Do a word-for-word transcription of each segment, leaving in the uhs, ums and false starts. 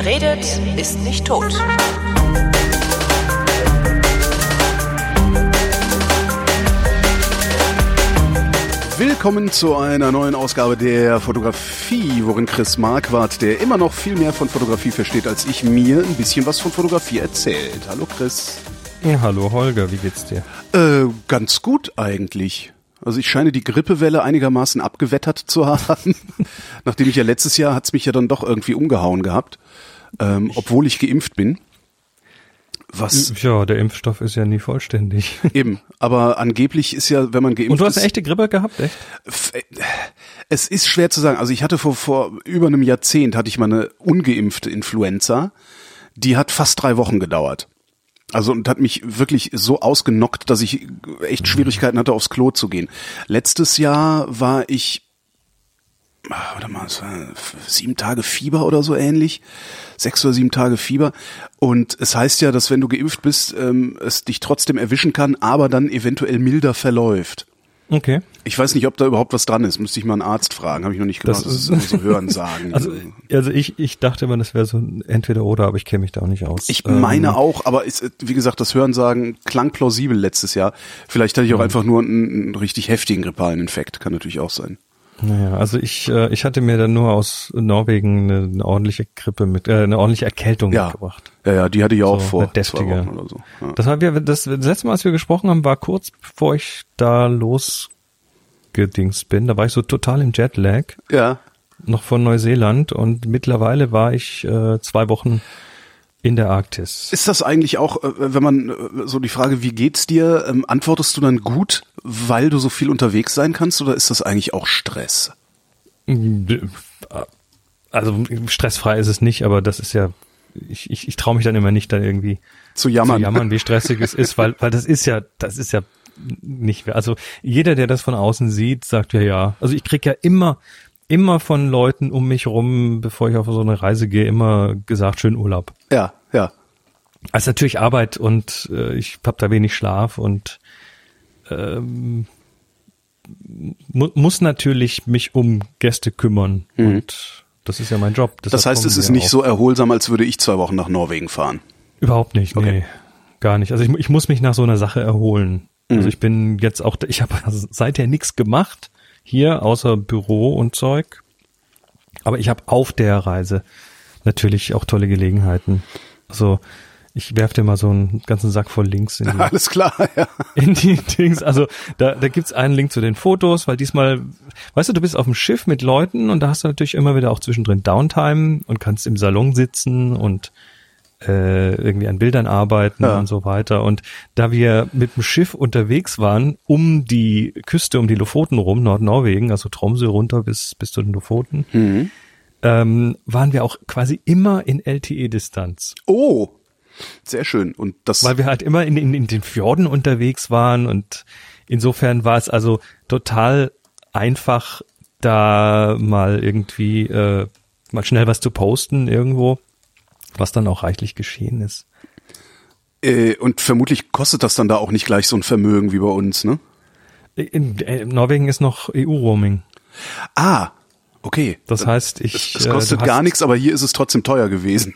Wer redet, ist nicht tot. Willkommen zu einer neuen Ausgabe der Fotografie, worin Chris Marquardt, der immer noch viel mehr von Fotografie versteht als ich, mir ein bisschen was von Fotografie erzählt. Hallo Chris. Ja, hallo Holger, wie geht's dir? Äh, ganz gut eigentlich. Also ich scheine die Grippewelle einigermaßen abgewettert zu haben. Nachdem ich ja letztes Jahr, hat's mich ja dann doch irgendwie umgehauen gehabt, ähm, obwohl ich geimpft bin. Was? Ja, der Impfstoff ist ja nie vollständig. Eben, aber angeblich ist ja, wenn man geimpft ist... Und du hast eine echte Grippe gehabt, echt? Es ist schwer zu sagen. Also ich hatte vor, vor über einem Jahrzehnt, hatte ich mal eine ungeimpfte Influenza. Die hat fast drei Wochen gedauert. Also und hat mich wirklich so ausgenockt, dass ich echt Schwierigkeiten hatte, aufs Klo zu gehen. Letztes Jahr war ich... Warte mal, es war sieben Tage Fieber oder so ähnlich, sechs oder sieben Tage Fieber. Und es heißt ja, dass wenn du geimpft bist, ähm, es dich trotzdem erwischen kann, aber dann eventuell milder verläuft. Okay. Ich weiß nicht, ob da überhaupt was dran ist. Müsste ich mal einen Arzt fragen. Habe ich noch nicht genau. Das, das ist immer so Hören sagen. Also, also ich, ich dachte immer, das wäre so ein Entweder-Oder, aber ich kenne mich da auch nicht aus. Ich meine ähm, auch, aber ist, wie gesagt, das Hören sagen klang plausibel letztes Jahr. Vielleicht hatte ich auch einfach nur einen, einen richtig heftigen grippalen Infekt. Kann natürlich auch sein. Naja, also ich äh, ich hatte mir dann nur aus Norwegen eine, eine ordentliche Grippe mit, äh, eine ordentliche Erkältung ja. mitgebracht. Ja, ja, die hatte ich auch so vor eine deftige. zwei Wochen oder so. Ja. Das war wir, das, das letzte Mal, als wir gesprochen haben, war kurz bevor ich da losgedingst bin. Da war ich so total im Jetlag. Ja. Noch von Neuseeland und mittlerweile war ich äh, zwei Wochen in der Arktis. Ist das eigentlich auch, wenn man so die Frage, wie geht's dir, ähm, antwortest du dann gut, weil du so viel unterwegs sein kannst, oder ist das eigentlich auch Stress? Also stressfrei ist es nicht, aber das ist ja, ich, ich, ich traue mich dann immer nicht, dann irgendwie zu jammern, zu jammern, wie stressig es ist, weil, weil das ist ja, das ist ja nicht mehr. Also jeder, der das von außen sieht, sagt ja, ja. Also ich krieg ja immer, immer von Leuten um mich rum, bevor ich auf so eine Reise gehe, immer gesagt, schönen Urlaub. Ja, ja. Also natürlich Arbeit und äh, ich habe da wenig Schlaf und ähm, mu- muss natürlich mich um Gäste kümmern mhm. und das ist ja mein Job. Deshalb das heißt, es ist nicht auch so erholsam, als würde ich zwei Wochen nach Norwegen fahren? Überhaupt nicht, okay. Nee, gar nicht. Also ich, ich muss mich nach so einer Sache erholen. Mhm. Also ich bin jetzt auch, ich habe seither nichts gemacht hier, außer Büro und Zeug. Aber ich habe auf der Reise natürlich auch tolle Gelegenheiten. Also ich werf dir mal so einen ganzen Sack voll Links in die, alles klar, ja. in die Dings. Also da, da gibt's einen Link zu den Fotos, weil diesmal, weißt du, du bist auf dem Schiff mit Leuten und da hast du natürlich immer wieder auch zwischendrin Downtime und kannst im Salon sitzen und äh, irgendwie an Bildern arbeiten ja. und so weiter. Und da wir mit dem Schiff unterwegs waren, um die Küste, um die Lofoten rum, Nordnorwegen, also Tromsø runter bis bis zu den Lofoten, mhm. ähm, waren wir auch quasi immer in L T E-Distanz. Oh, sehr schön. Und das, weil wir halt immer in, in, in den Fjorden unterwegs waren und insofern war es also total einfach, da mal irgendwie äh, mal schnell was zu posten irgendwo. Was dann auch reichlich geschehen ist. Äh, und vermutlich kostet das dann da auch nicht gleich so ein Vermögen wie bei uns, ne? In, in Norwegen ist noch E U-Roaming. Ah, okay. Das heißt, ich... Es, es kostet äh, gar nichts, aber hier ist es trotzdem teuer gewesen.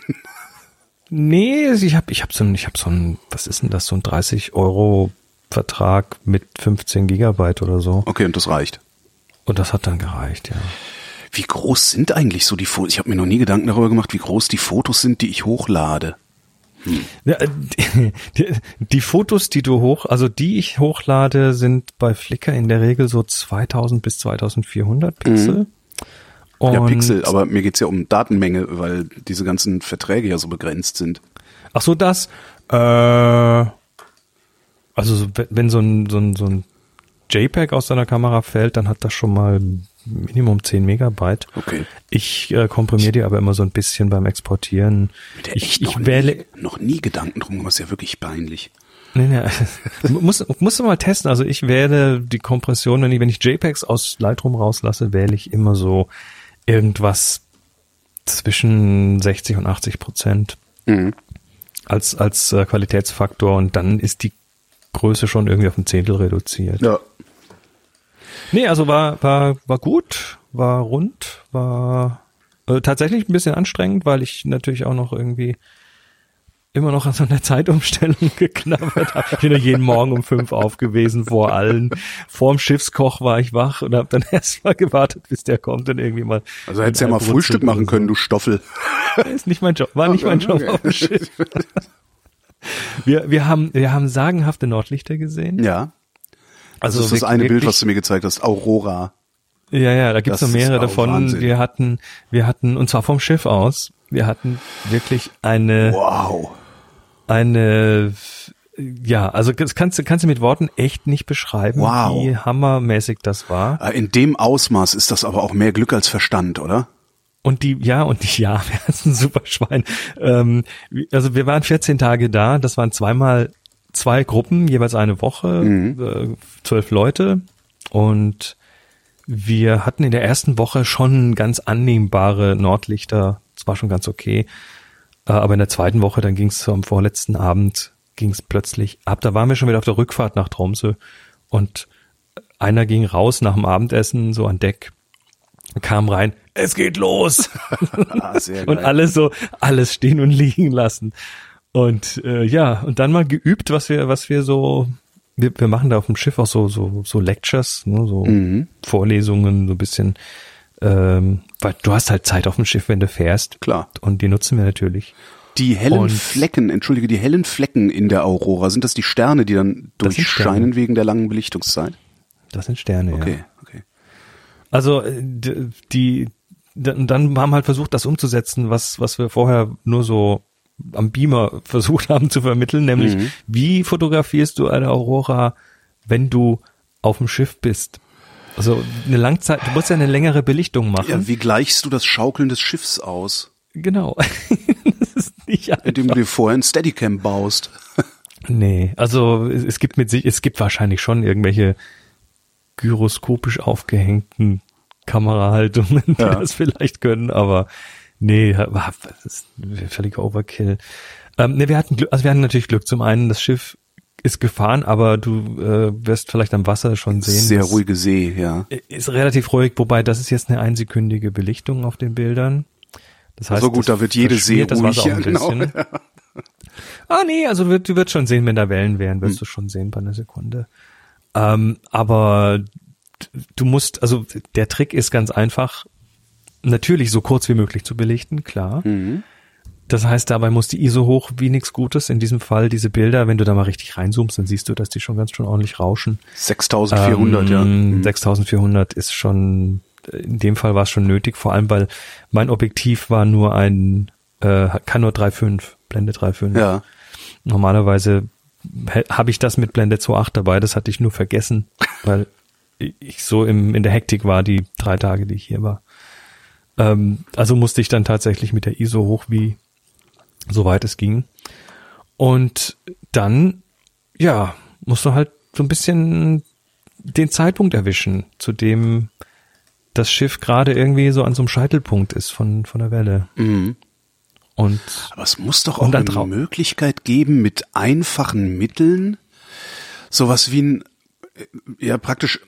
Nee, ich habe ich hab so ein, ich hab so ein, was ist denn das, so ein dreißig Euro Vertrag mit fünfzehn Gigabyte oder so. Okay, und das reicht. Und das hat dann gereicht, ja. Wie groß sind eigentlich so die Fotos? Ich habe mir noch nie Gedanken darüber gemacht, wie groß die Fotos sind, die ich hochlade. Hm. Ja, die, die, die Fotos, die du hoch, also die ich hochlade, sind bei Flickr in der Regel so zweitausend bis zweitausendvierhundert Pixel. Mhm. Und ja, Pixel, aber mir geht's ja um Datenmenge, weil diese ganzen Verträge ja so begrenzt sind. Ach so, das, äh, also wenn so ein, so ein, so ein JPEG aus deiner Kamera fällt, dann hat das schon mal Minimum zehn Megabyte. Okay. Ich äh, komprimiere die aber immer so ein bisschen beim Exportieren. Der ich echt ich noch, wähle nie, noch nie Gedanken drum, das ist ja wirklich peinlich. Nee, nee, muss, musst du mal testen. Also ich wähle die Kompression, wenn ich, wenn ich JPEGs aus Lightroom rauslasse, wähle ich immer so irgendwas zwischen sechzig und achtzig Prozent mhm. als, als äh, Qualitätsfaktor und dann ist die Größe schon irgendwie auf ein Zehntel reduziert. Ja. Nee, also war, war, war gut, war rund, war Äh, tatsächlich ein bisschen anstrengend, weil ich natürlich auch noch irgendwie immer noch an so einer Zeitumstellung geknabbert habe. Ich bin ja jeden Morgen um fünf auf gewesen, vor allen. Vorm Schiffskoch war ich wach und habe dann erst mal gewartet, bis der kommt und irgendwie mal... Also hättest du ja mal Frühstück machen können, du Stoffel. Ist nicht mein Job, war nicht mein Job auf dem Schiff. Wir, wir haben, wir haben sagenhafte Nordlichter gesehen. Ja. Also das ist das wirklich, eine Bild, was du mir gezeigt hast, Aurora. Ja, ja, da gibt's noch mehrere davon. Wahnsinn. Wir hatten, wir hatten, und zwar vom Schiff aus, wir hatten wirklich eine... Wow. Eine, ja, also das kannst du kannst du mit Worten echt nicht beschreiben, wow. wie hammermäßig das war. In dem Ausmaß ist das aber auch mehr Glück als Verstand, oder? Und die, ja, und die, ja, wir hatten ein super Schwein. Ähm, also wir waren vierzehn Tage da, das waren zweimal zwei Gruppen, jeweils eine Woche, mhm. äh, zwölf Leute. Und wir hatten in der ersten Woche schon ganz annehmbare Nordlichter, das war schon ganz okay. Aber in der zweiten Woche, dann ging es am vorletzten Abend, ging es plötzlich ab. Da waren wir schon wieder auf der Rückfahrt nach Tromsø und einer ging raus nach dem Abendessen, so an Deck, kam rein, es geht los. Sehr geil. Und alles so, alles stehen und liegen lassen. Und äh, ja, und dann mal geübt, was wir, was wir so, wir, wir machen da auf dem Schiff auch so so so Lectures, ne, so mhm. Vorlesungen, so ein bisschen. Ähm, weil du hast halt Zeit auf dem Schiff, wenn du fährst. Klar. Und die nutzen wir natürlich. Die hellen und Flecken, entschuldige, die hellen Flecken in der Aurora, sind das die Sterne, die dann durchscheinen wegen der langen Belichtungszeit? Das sind Sterne, okay, ja. Okay, okay. Also die, die dann haben wir halt versucht, das umzusetzen, was was wir vorher nur so am Beamer versucht haben zu vermitteln, nämlich mhm. wie fotografierst du eine Aurora, wenn du auf dem Schiff bist? Also eine Langzeit, du musst ja eine längere Belichtung machen. Ja, wie gleichst du das Schaukeln des Schiffs aus? Genau. Das ist nicht einfach. Indem du dir vorher ein Steadicam baust. Nee, also es, es gibt mit sich, es gibt wahrscheinlich schon irgendwelche gyroskopisch aufgehängten Kamerahaltungen, die ja. das vielleicht können, aber nee, das ist völliger Overkill. Ähm, nee, wir hatten Glück, also wir hatten natürlich Glück. Zum einen, das Schiff ist gefahren, aber du äh, wirst vielleicht am Wasser schon sehen. Sehr ruhige See, ja. Ist relativ ruhig, wobei das ist jetzt eine einsekündige Belichtung auf den Bildern. Das heißt, so gut, da wird jede See das ruhig. Wasser auch ein bisschen. Genau, ja. Ah nee, also du, du wirst schon sehen, wenn da Wellen wären, wirst hm. du schon sehen bei einer Sekunde. Ähm, aber du musst, also der Trick ist ganz einfach, natürlich so kurz wie möglich zu belichten, klar. Mhm. Das heißt, dabei muss die I S O hoch wie nichts Gutes. In diesem Fall diese Bilder, wenn du da mal richtig reinzoomst, dann siehst du, dass die schon ganz schön ordentlich rauschen. sechstausendvierhundert, ähm, ja. Mhm. sechstausendvierhundert ist schon, in dem Fall war es schon nötig, vor allem, weil mein Objektiv war nur ein, äh, kann nur drei Komma fünf, Blende drei Komma fünf. Ja. Normalerweise habe ich das mit Blende zwei Komma acht dabei, das hatte ich nur vergessen, weil ich so im, in der Hektik war, die drei Tage, die ich hier war. Ähm, also musste ich dann tatsächlich mit der I S O hoch wie soweit es ging. Und dann, ja, musst du halt so ein bisschen den Zeitpunkt erwischen, zu dem das Schiff gerade irgendwie so an so einem Scheitelpunkt ist von, von der Welle. Mhm. Und, aber es muss doch auch eine Möglichkeit geben, mit einfachen Mitteln sowas wie ein, ja praktisch,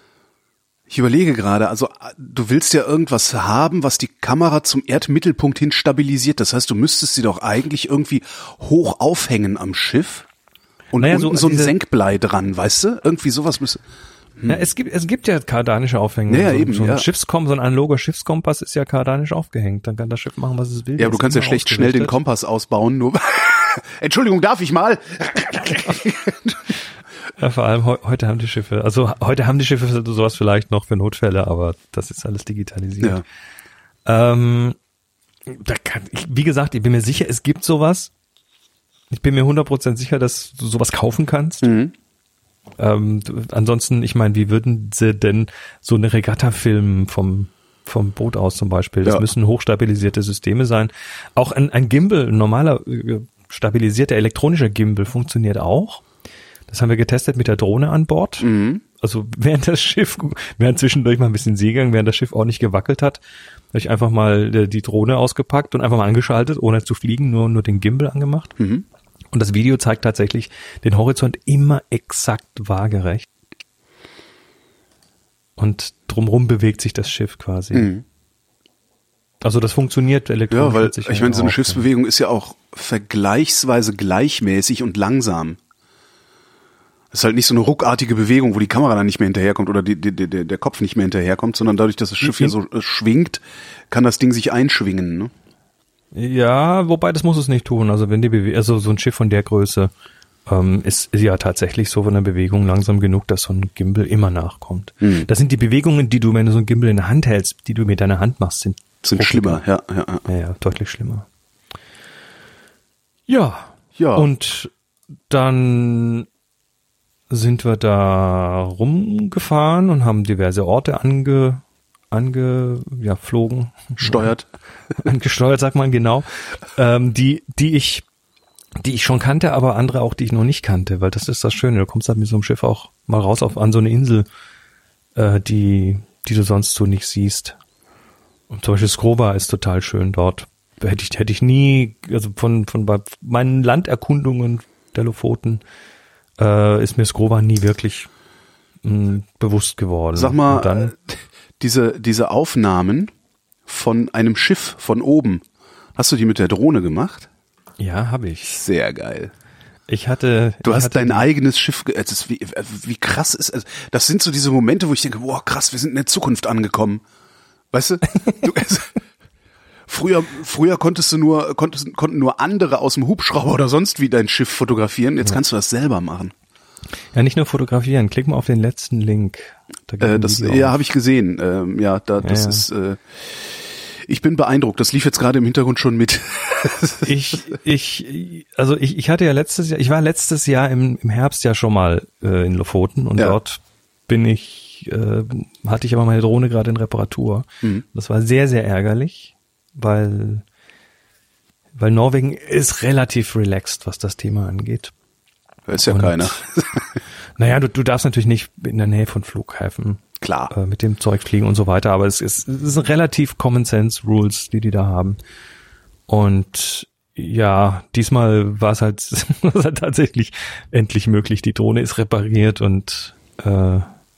ich überlege gerade, also du willst ja irgendwas haben, was die Kamera zum Erdmittelpunkt hin stabilisiert. Das heißt, du müsstest sie doch eigentlich irgendwie hoch aufhängen am Schiff und naja, unten so, so ein Senkblei dran, weißt du? Irgendwie sowas müsste... Hm. Ja, es gibt es gibt ja kardanische Aufhängung. Ja, so, eben, so ein ja. Schiffskompass, so ein analoger Schiffskompass ist ja kardanisch aufgehängt. Dann kann das Schiff machen, was es will. Ja, aber du kannst ja schlecht schnell den Kompass ausbauen. Nur Entschuldigung, darf ich mal? Ja, vor allem he- heute haben die Schiffe, also heute haben die Schiffe sowas vielleicht noch für Notfälle, aber das ist alles digitalisiert. Ja. Ähm, da kann ich, wie gesagt, ich bin mir sicher, es gibt sowas. Ich bin mir hundert Prozent sicher, dass du sowas kaufen kannst. Mhm. Ähm, du, ansonsten, ich meine, wie würden sie denn so eine Regatta filmen vom vom Boot aus zum Beispiel? Das ja. müssen hochstabilisierte Systeme sein. Auch ein, ein Gimbal, ein normaler stabilisierter elektronischer Gimbal funktioniert auch. Das haben wir getestet mit der Drohne an Bord. Mhm. Also während das Schiff, während zwischendurch mal ein bisschen Seegang, während das Schiff auch nicht gewackelt hat, habe ich einfach mal die Drohne ausgepackt und einfach mal angeschaltet, ohne zu fliegen, nur nur den Gimbal angemacht. Mhm. Und das Video zeigt tatsächlich den Horizont immer exakt waagerecht. Und drumherum bewegt sich das Schiff quasi. Mhm. Also das funktioniert elektronisch. Ja, weil mit Sicherheit ich meine, so eine auch. Schiffsbewegung ist ja auch vergleichsweise gleichmäßig und langsam. Das ist halt nicht so eine ruckartige Bewegung, wo die Kamera dann nicht mehr hinterherkommt oder die, die, die, der Kopf nicht mehr hinterherkommt, sondern dadurch, dass das Schiff hier so äh, schwingt, kann das Ding sich einschwingen. Ne? Ja, wobei das muss es nicht tun. Also wenn die Bewe- also so ein Schiff von der Größe ähm, ist, ist ja tatsächlich so von der Bewegung langsam genug, dass so ein Gimbal immer nachkommt. Hm. Das sind die Bewegungen, die du, wenn du so ein Gimbal in der Hand hältst, die du mit deiner Hand machst, sind Sind schlimmer, ja, ja, ja. Ja, ja, deutlich schlimmer. Ja. Ja. Und dann sind wir da rumgefahren und haben diverse Orte ange, ange, ja, flogen. Steuert. Angesteuert, sagt man genau. Ähm, die, die ich, die ich schon kannte, aber andere auch, die ich noch nicht kannte, weil das ist das Schöne. Du kommst halt mit so einem Schiff auch mal raus auf, an so eine Insel, äh, die, die du sonst so nicht siehst. Und zum Beispiel Skrova ist total schön dort. Hätte ich, hätte ich nie, also von, von bei meinen Landerkundungen der Lofoten, äh, ist mir Skrova nie wirklich mh, bewusst geworden. Sag mal, Und dann, äh, diese, diese Aufnahmen von einem Schiff von oben, hast du die mit der Drohne gemacht? ja, habe ich. Sehr geil. Ich hatte, Du ich hast hatte dein die- eigenes Schiff, ge- es ist wie, wie krass ist es. Das sind so diese Momente, wo ich denke, wow, krass, wir sind in der Zukunft angekommen. Weißt du? du es, früher, früher konntest du nur, konntest, konnten nur andere aus dem Hubschrauber oder sonst wie dein Schiff fotografieren. Jetzt kannst du das selber machen. Ja, nicht nur fotografieren. Klick mal auf den letzten Link. Da geht Äh, ein das, Video ja, auf. habe ich gesehen. Ähm, ja, da, das Ja, ja. ist. Äh, ich bin beeindruckt. Das lief jetzt gerade im Hintergrund schon mit. Ich, ich, also ich, ich hatte ja letztes Jahr, ich war letztes Jahr im, im Herbst ja schon mal äh, in Lofoten und Ja. dort bin ich, äh, hatte ich aber meine Drohne gerade in Reparatur. Mhm. Das war sehr, sehr ärgerlich, weil, weil Norwegen ist relativ relaxed, was das Thema angeht. Da ist ja Und- keiner. Naja, du, du darfst natürlich nicht in der Nähe von Flughäfen Klar. äh, mit dem Zeug fliegen und so weiter, aber es ist, es sind relativ Common Sense Rules, die die da haben. Und ja, diesmal war es halt, war es halt tatsächlich endlich möglich. Die Drohne ist repariert und äh,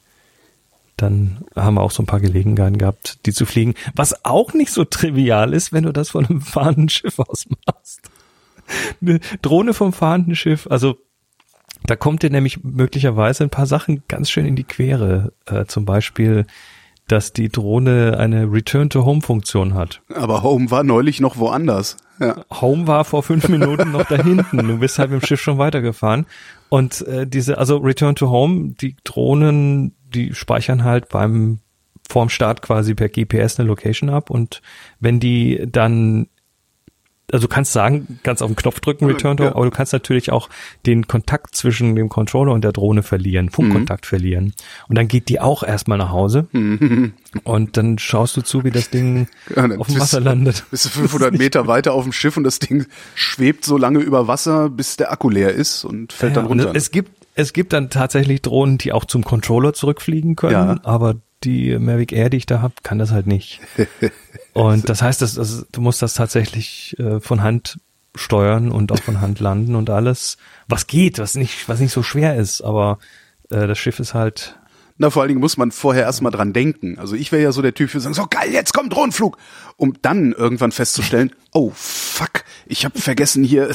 dann haben wir auch so ein paar Gelegenheiten gehabt, die zu fliegen. Was auch nicht so trivial ist, wenn du das von einem fahrenden Schiff aus machst. Eine Drohne vom fahrenden Schiff, also da kommt dir nämlich möglicherweise ein paar Sachen ganz schön in die Quere. Äh, zum Beispiel, dass die Drohne eine Return-to-Home-Funktion hat. Aber Home war neulich noch woanders. Ja. Home war vor fünf Minuten noch da hinten. Du bist halt mit dem Schiff schon weitergefahren. Und äh, diese, also Return-to-Home, die Drohnen, die speichern halt beim vorm Start quasi per G P S eine Location ab. Und wenn die dann also du kannst sagen, kannst auf den Knopf drücken, Return to, Ja. aber du kannst natürlich auch den Kontakt zwischen dem Controller und der Drohne verlieren, Funkkontakt mhm. verlieren. Und dann geht die auch erstmal nach Hause Mhm. und dann schaust du zu, wie das Ding Ja, dann auf dem bist- Wasser landet. Bist du fünfhundert Meter weiter auf dem Schiff und das Ding schwebt so lange über Wasser, bis der Akku leer ist und fällt dann Ja, und runter. es gibt, es gibt dann tatsächlich Drohnen, die auch zum Controller zurückfliegen können, Ja. aber die Mavic Air, die ich da habe, kann das halt nicht. Und das heißt, das, das, du musst das tatsächlich äh, von Hand steuern und auch von Hand landen und alles. Was geht, was nicht, was nicht so schwer ist, aber äh, das Schiff ist halt. Na, vor allen Dingen muss man vorher erstmal dran denken. Also ich wäre ja so der Typ, für sagen, so geil, jetzt kommt Drohnenflug. Um dann irgendwann festzustellen, oh fuck, ich habe vergessen hier.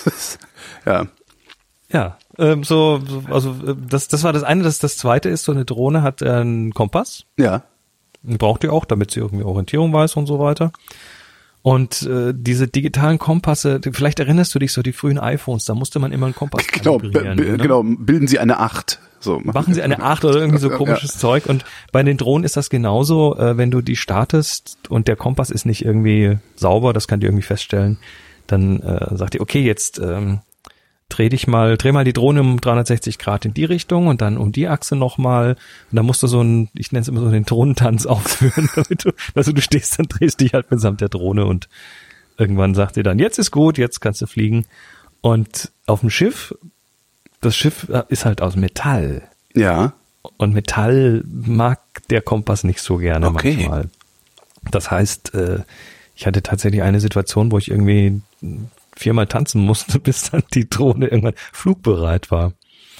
Ja. Ja, ähm, so, so, also äh, das, das war das eine. Das, das zweite ist, so eine Drohne hat äh, einen Kompass. Ja. Den braucht ihr auch, damit sie irgendwie Orientierung weiß und so weiter. Und äh, diese digitalen Kompasse, vielleicht erinnerst du dich so die frühen iPhones, da musste man immer einen Kompass Genau, b- kalibrieren, b- ne? genau, bilden Sie eine acht. So. Machen sie eine acht oder irgendwie so komisches Ja. Zeug. Und bei den Drohnen ist das genauso, äh, wenn du die startest und der Kompass ist nicht irgendwie sauber, das kann die irgendwie feststellen, dann äh, sagt die, okay, jetzt ähm, dreh dich mal, dreh mal die Drohne um dreihundertsechzig Grad in die Richtung und dann um die Achse nochmal. Und dann musst du so einen, ich nenne es immer so den Drohnentanz aufführen, damit du, also du stehst, dann drehst dich halt mitsamt der Drohne und irgendwann sagt die dann, jetzt ist gut, jetzt kannst du fliegen. Und auf dem Schiff, das Schiff ist halt aus Metall. Ja. Und Metall mag der Kompass nicht so gerne Okay. manchmal. Das heißt, äh, ich hatte tatsächlich eine Situation, wo ich irgendwie viermal tanzen musste, bis dann die Drohne irgendwann flugbereit war.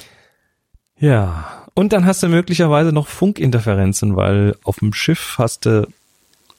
Ja, und dann hast du möglicherweise noch Funkinterferenzen, weil auf dem Schiff hast du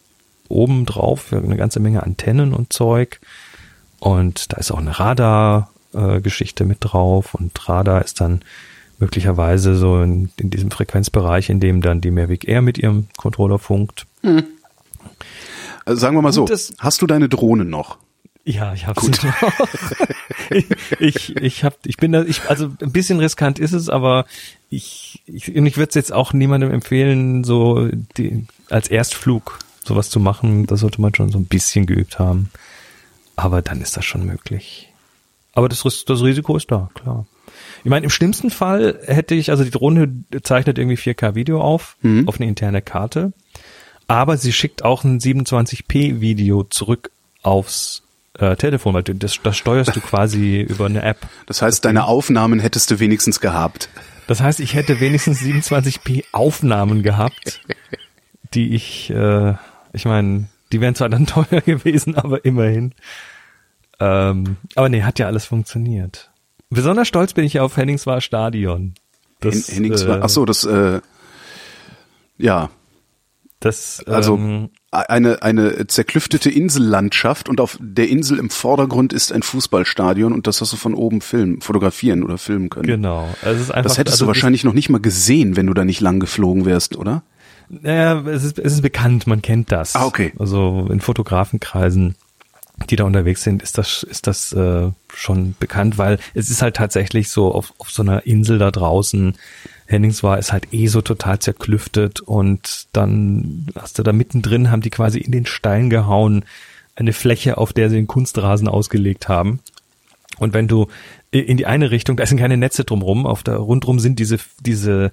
oben drauf eine ganze Menge Antennen und Zeug. Und da ist auch eine Radar-Geschichte mit drauf. Und Radar ist dann möglicherweise so in, in diesem Frequenzbereich, in dem dann die Mavic Air mit ihrem Controller funkt. Hm. Also sagen wir mal so, das, hast du deine Drohne noch? Ja, ich habe sie noch. ich, ich, ich hab, ich bin da, ich, also ein bisschen riskant ist es, aber ich, ich, und ich würde es jetzt auch niemandem empfehlen, so die, als Erstflug sowas zu machen. Da sollte man schon so ein bisschen geübt haben. Aber dann ist das schon möglich. Aber das, das Risiko ist da, klar. Ich meine, im schlimmsten Fall hätte ich, also die Drohne zeichnet irgendwie vier K Video auf, mhm. auf eine interne Karte, aber sie schickt auch ein siebenundzwanzig p Video zurück aufs äh, Telefon, weil du, das, das steuerst du quasi über eine App. Das heißt, deine Aufnahmen hättest du wenigstens gehabt. Das heißt, ich hätte wenigstens siebenundzwanzig p Aufnahmen gehabt, die ich, äh, ich meine, die wären zwar dann teuer gewesen, aber immerhin. Ähm, aber nee, hat ja alles funktioniert. Besonders stolz bin ich auf Henningswahr Stadion. Das, Henningswahr, äh, ach so, das, äh, ja. Das, also ähm, eine eine zerklüftete Insellandschaft und auf der Insel im Vordergrund ist ein Fußballstadion und das hast du von oben filmen, fotografieren oder filmen können. Genau. Also es ist einfach, das hättest also du wahrscheinlich noch nicht mal gesehen, wenn du da nicht lang geflogen wärst, oder? Naja, es ist, es ist bekannt, man kennt das. Ah, okay. Also in Fotografenkreisen, die da unterwegs sind, ist das ist das äh, schon bekannt, weil es ist halt tatsächlich so auf, auf so einer Insel da draußen. Henningswahr ist halt eh so total zerklüftet und dann hast du da mittendrin, haben die quasi in den Stein gehauen, eine Fläche, auf der sie den Kunstrasen ausgelegt haben. Und wenn du in die eine Richtung, da sind keine Netze drumrum, auf der rundrum sind diese diese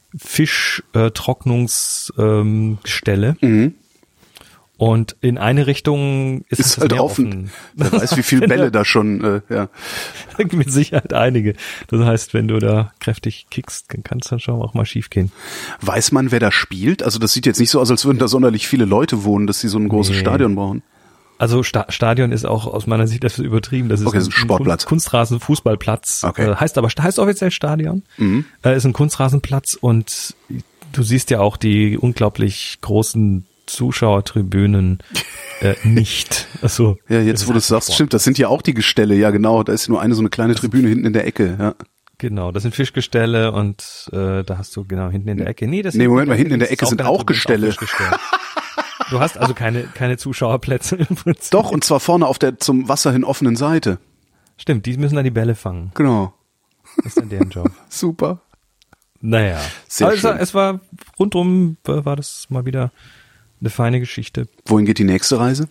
Fischtrocknungsgestelle. Ähm, mhm. Und in eine Richtung ist, ist es halt Meer offen. offen. Wer weiß, wie viele Bälle da schon, äh, ja. Mit Sicherheit einige. Das heißt, wenn du da kräftig kickst, dann kann es dann schon auch mal schief gehen. Weiß man, wer da spielt? Also das sieht jetzt nicht so aus, als würden da sonderlich viele Leute wohnen, dass sie so ein großes nee. Stadion brauchen. Also Sta- Stadion ist auch aus meiner Sicht, das ist übertrieben. Das ist okay, ein, ein Sportplatz. Kunstrasen, Fußballplatz. Okay. Äh, heißt aber, heißt offiziell Stadion. Mhm. Äh, ist ein Kunstrasenplatz und du siehst ja auch die unglaublich großen Zuschauertribünen äh, nicht. Also, ja, jetzt wo du es sagst, Sport. Stimmt, das sind ja auch die Gestelle, ja genau, da ist nur eine so eine kleine Tribüne hinten in der Ecke, ja. Genau, das sind Fischgestelle und äh, da hast du genau hinten in der Ecke. Nee, das nee Moment mal, hinten in der Ecke sind auch Gestelle. Auch du hast also keine keine Zuschauerplätze im Prinzip. Doch, und zwar vorne auf der zum Wasser hin offenen Seite. Stimmt, die müssen dann die Bälle fangen. Genau. Das ist dann deren Job. Super. Naja, sehr also schön. Es war rundum, war das mal wieder eine feine Geschichte. Wohin geht die nächste Reise?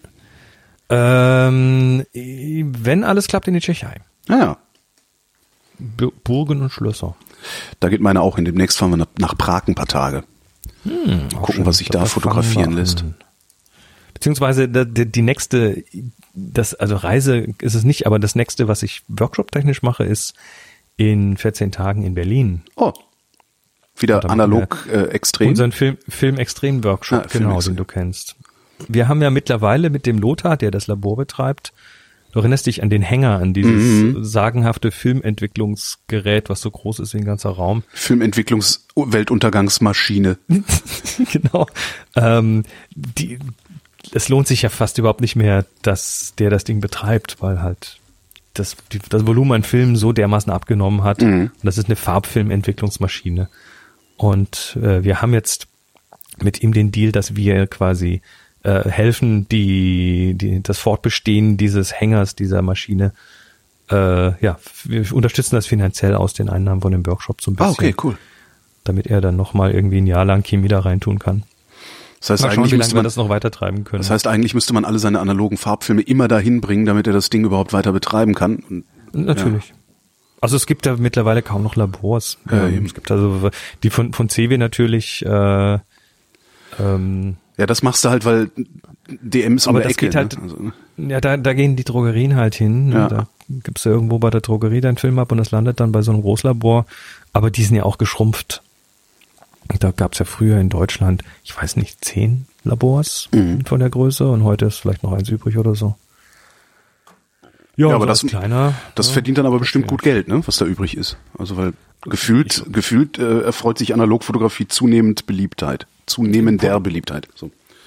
Ähm, wenn alles klappt, in die Tschechei. Ah ja. B- Burgen und Schlösser. Da geht meine auch hin. Demnächst fahren wir nach, nach Prag ein paar Tage. Hm, Gucken, schön. was sich da fotografieren lässt. Beziehungsweise die, die nächste, das, also Reise ist es nicht, aber das nächste, was ich workshop-technisch mache, ist in vierzehn Tagen in Berlin. Oh. Wieder analog äh, extrem. Unseren Film, Film Extrem Workshop, ah, genau, Film den du kennst. Wir haben ja mittlerweile mit dem Lothar, der das Labor betreibt, du erinnerst dich an den Hänger, an dieses mhm. sagenhafte Filmentwicklungsgerät, was so groß ist wie ein ganzer Raum. Filmentwicklungs-Weltuntergangsmaschine. Genau. Ähm, die, es lohnt sich ja fast überhaupt nicht mehr, dass der das Ding betreibt, weil halt das, die, das Volumen an Filmen so dermaßen abgenommen hat. Mhm. Und das ist eine Farbfilmentwicklungsmaschine. Und äh, wir haben jetzt mit ihm den Deal, dass wir quasi äh, helfen, die, die das Fortbestehen dieses Hängers, dieser Maschine, äh, ja, wir unterstützen das finanziell aus den Einnahmen von dem Workshop so ein bisschen. Ah, okay, cool. Damit er dann nochmal irgendwie ein Jahr lang Chemie da reintun kann. Das heißt, Mal schauen, eigentlich wie müsste lange wir man das noch weiter treiben können. Das heißt, eigentlich müsste man alle seine analogen Farbfilme immer dahin bringen, damit er das Ding überhaupt weiter betreiben kann. Und, natürlich. Ja. Also es gibt ja mittlerweile kaum noch Labors. Ja, ähm, eben. Es gibt also die von von C W natürlich. Äh, ähm, ja, das machst du halt, weil D M ist um aber die das Ecke. geht halt. Ne? Also, ne? Ja, da da gehen die Drogerien halt hin. Ja. Da gibst du irgendwo bei der Drogerie deinen Film ab und das landet dann bei so einem Großlabor. Aber die sind ja auch geschrumpft. Da gab's ja früher in Deutschland, ich weiß nicht, zehn Labors mhm. von der Größe und heute ist vielleicht noch eins übrig oder so. Ja, Ja, aber so das, als kleiner. das ja, verdient dann aber bestimmt okay. gut Geld, ne, was da übrig ist. Also weil gefühlt, gefühlt äh, erfreut sich Analogfotografie zunehmend Beliebtheit, zunehmender Beliebtheit. So.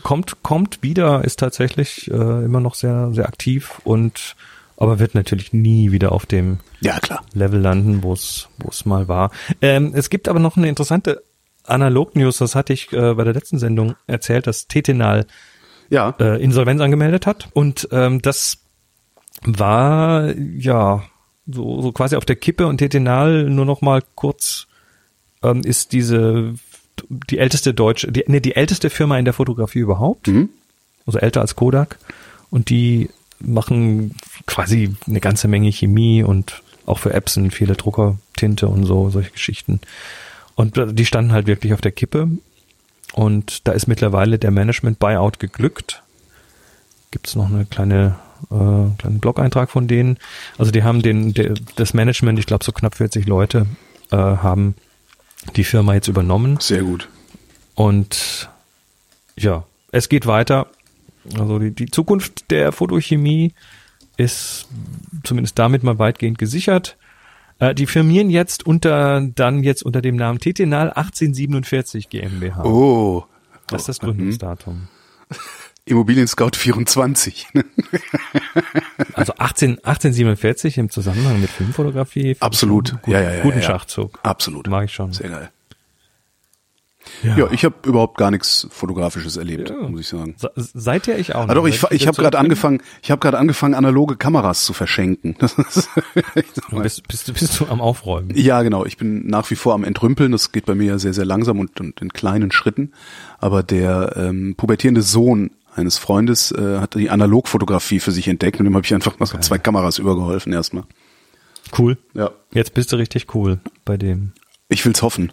kommt, kommt wieder, ist tatsächlich äh, immer noch sehr, sehr aktiv und aber wird natürlich nie wieder auf dem ja, klar. Level landen, wo es, wo es mal war. Ähm, es gibt aber noch eine interessante Analog-News, das hatte ich äh, bei der letzten Sendung erzählt, dass Tetinal ja. äh, Insolvenz angemeldet hat und ähm, das war ja so, so quasi auf der Kippe und Tetinal nur noch mal kurz ähm, ist diese die älteste deutsche, die, nee, die älteste Firma in der Fotografie überhaupt, mhm. also älter als Kodak und die machen quasi eine ganze Menge Chemie und auch für Epson viele Druckertinte und so, solche Geschichten. Und die standen halt wirklich auf der Kippe und da ist mittlerweile der Management-Buyout geglückt. Gibt es noch eine kleine, äh, kleinen Blog-Eintrag von denen. Also die haben den, der, das Management, ich glaube so knapp vierzig Leute, äh, haben die Firma jetzt übernommen. Sehr gut. Und ja, es geht weiter. Also die, die Zukunft der Photochemie ist zumindest damit mal weitgehend gesichert. Äh, die firmieren jetzt unter, dann jetzt unter dem Namen Tetinal achtzehnhundertsiebenundvierzig GmbH. Oh. Das ist das Gründungsdatum. Immobilien Scout vierundzwanzig. Also achtzehn, achtzehnhundertsiebenundvierzig im Zusammenhang mit Filmfotografie. Absolut. Guten, ja, ja, ja. Guten ja. Schachzug. Absolut. Mag ich schon. Sehr geil. Ja, ja ich habe überhaupt gar nichts Fotografisches erlebt, ja. muss ich sagen. Seither ich auch noch. Ah, doch, ich, ich habe gerade angefangen, ich habe gerade angefangen, analoge Kameras zu verschenken. Das ist, du bist, bist, bist du am Aufräumen? Ja, genau. Ich bin nach wie vor am Entrümpeln. Das geht bei mir ja sehr, sehr langsam und, und in kleinen Schritten. Aber der ähm, pubertierende Sohn eines Freundes äh, hat die Analogfotografie für sich entdeckt und dem habe ich einfach mal so zwei Kameras übergeholfen erstmal. Cool. Ja. Jetzt bist du richtig cool bei dem. Ich will's hoffen.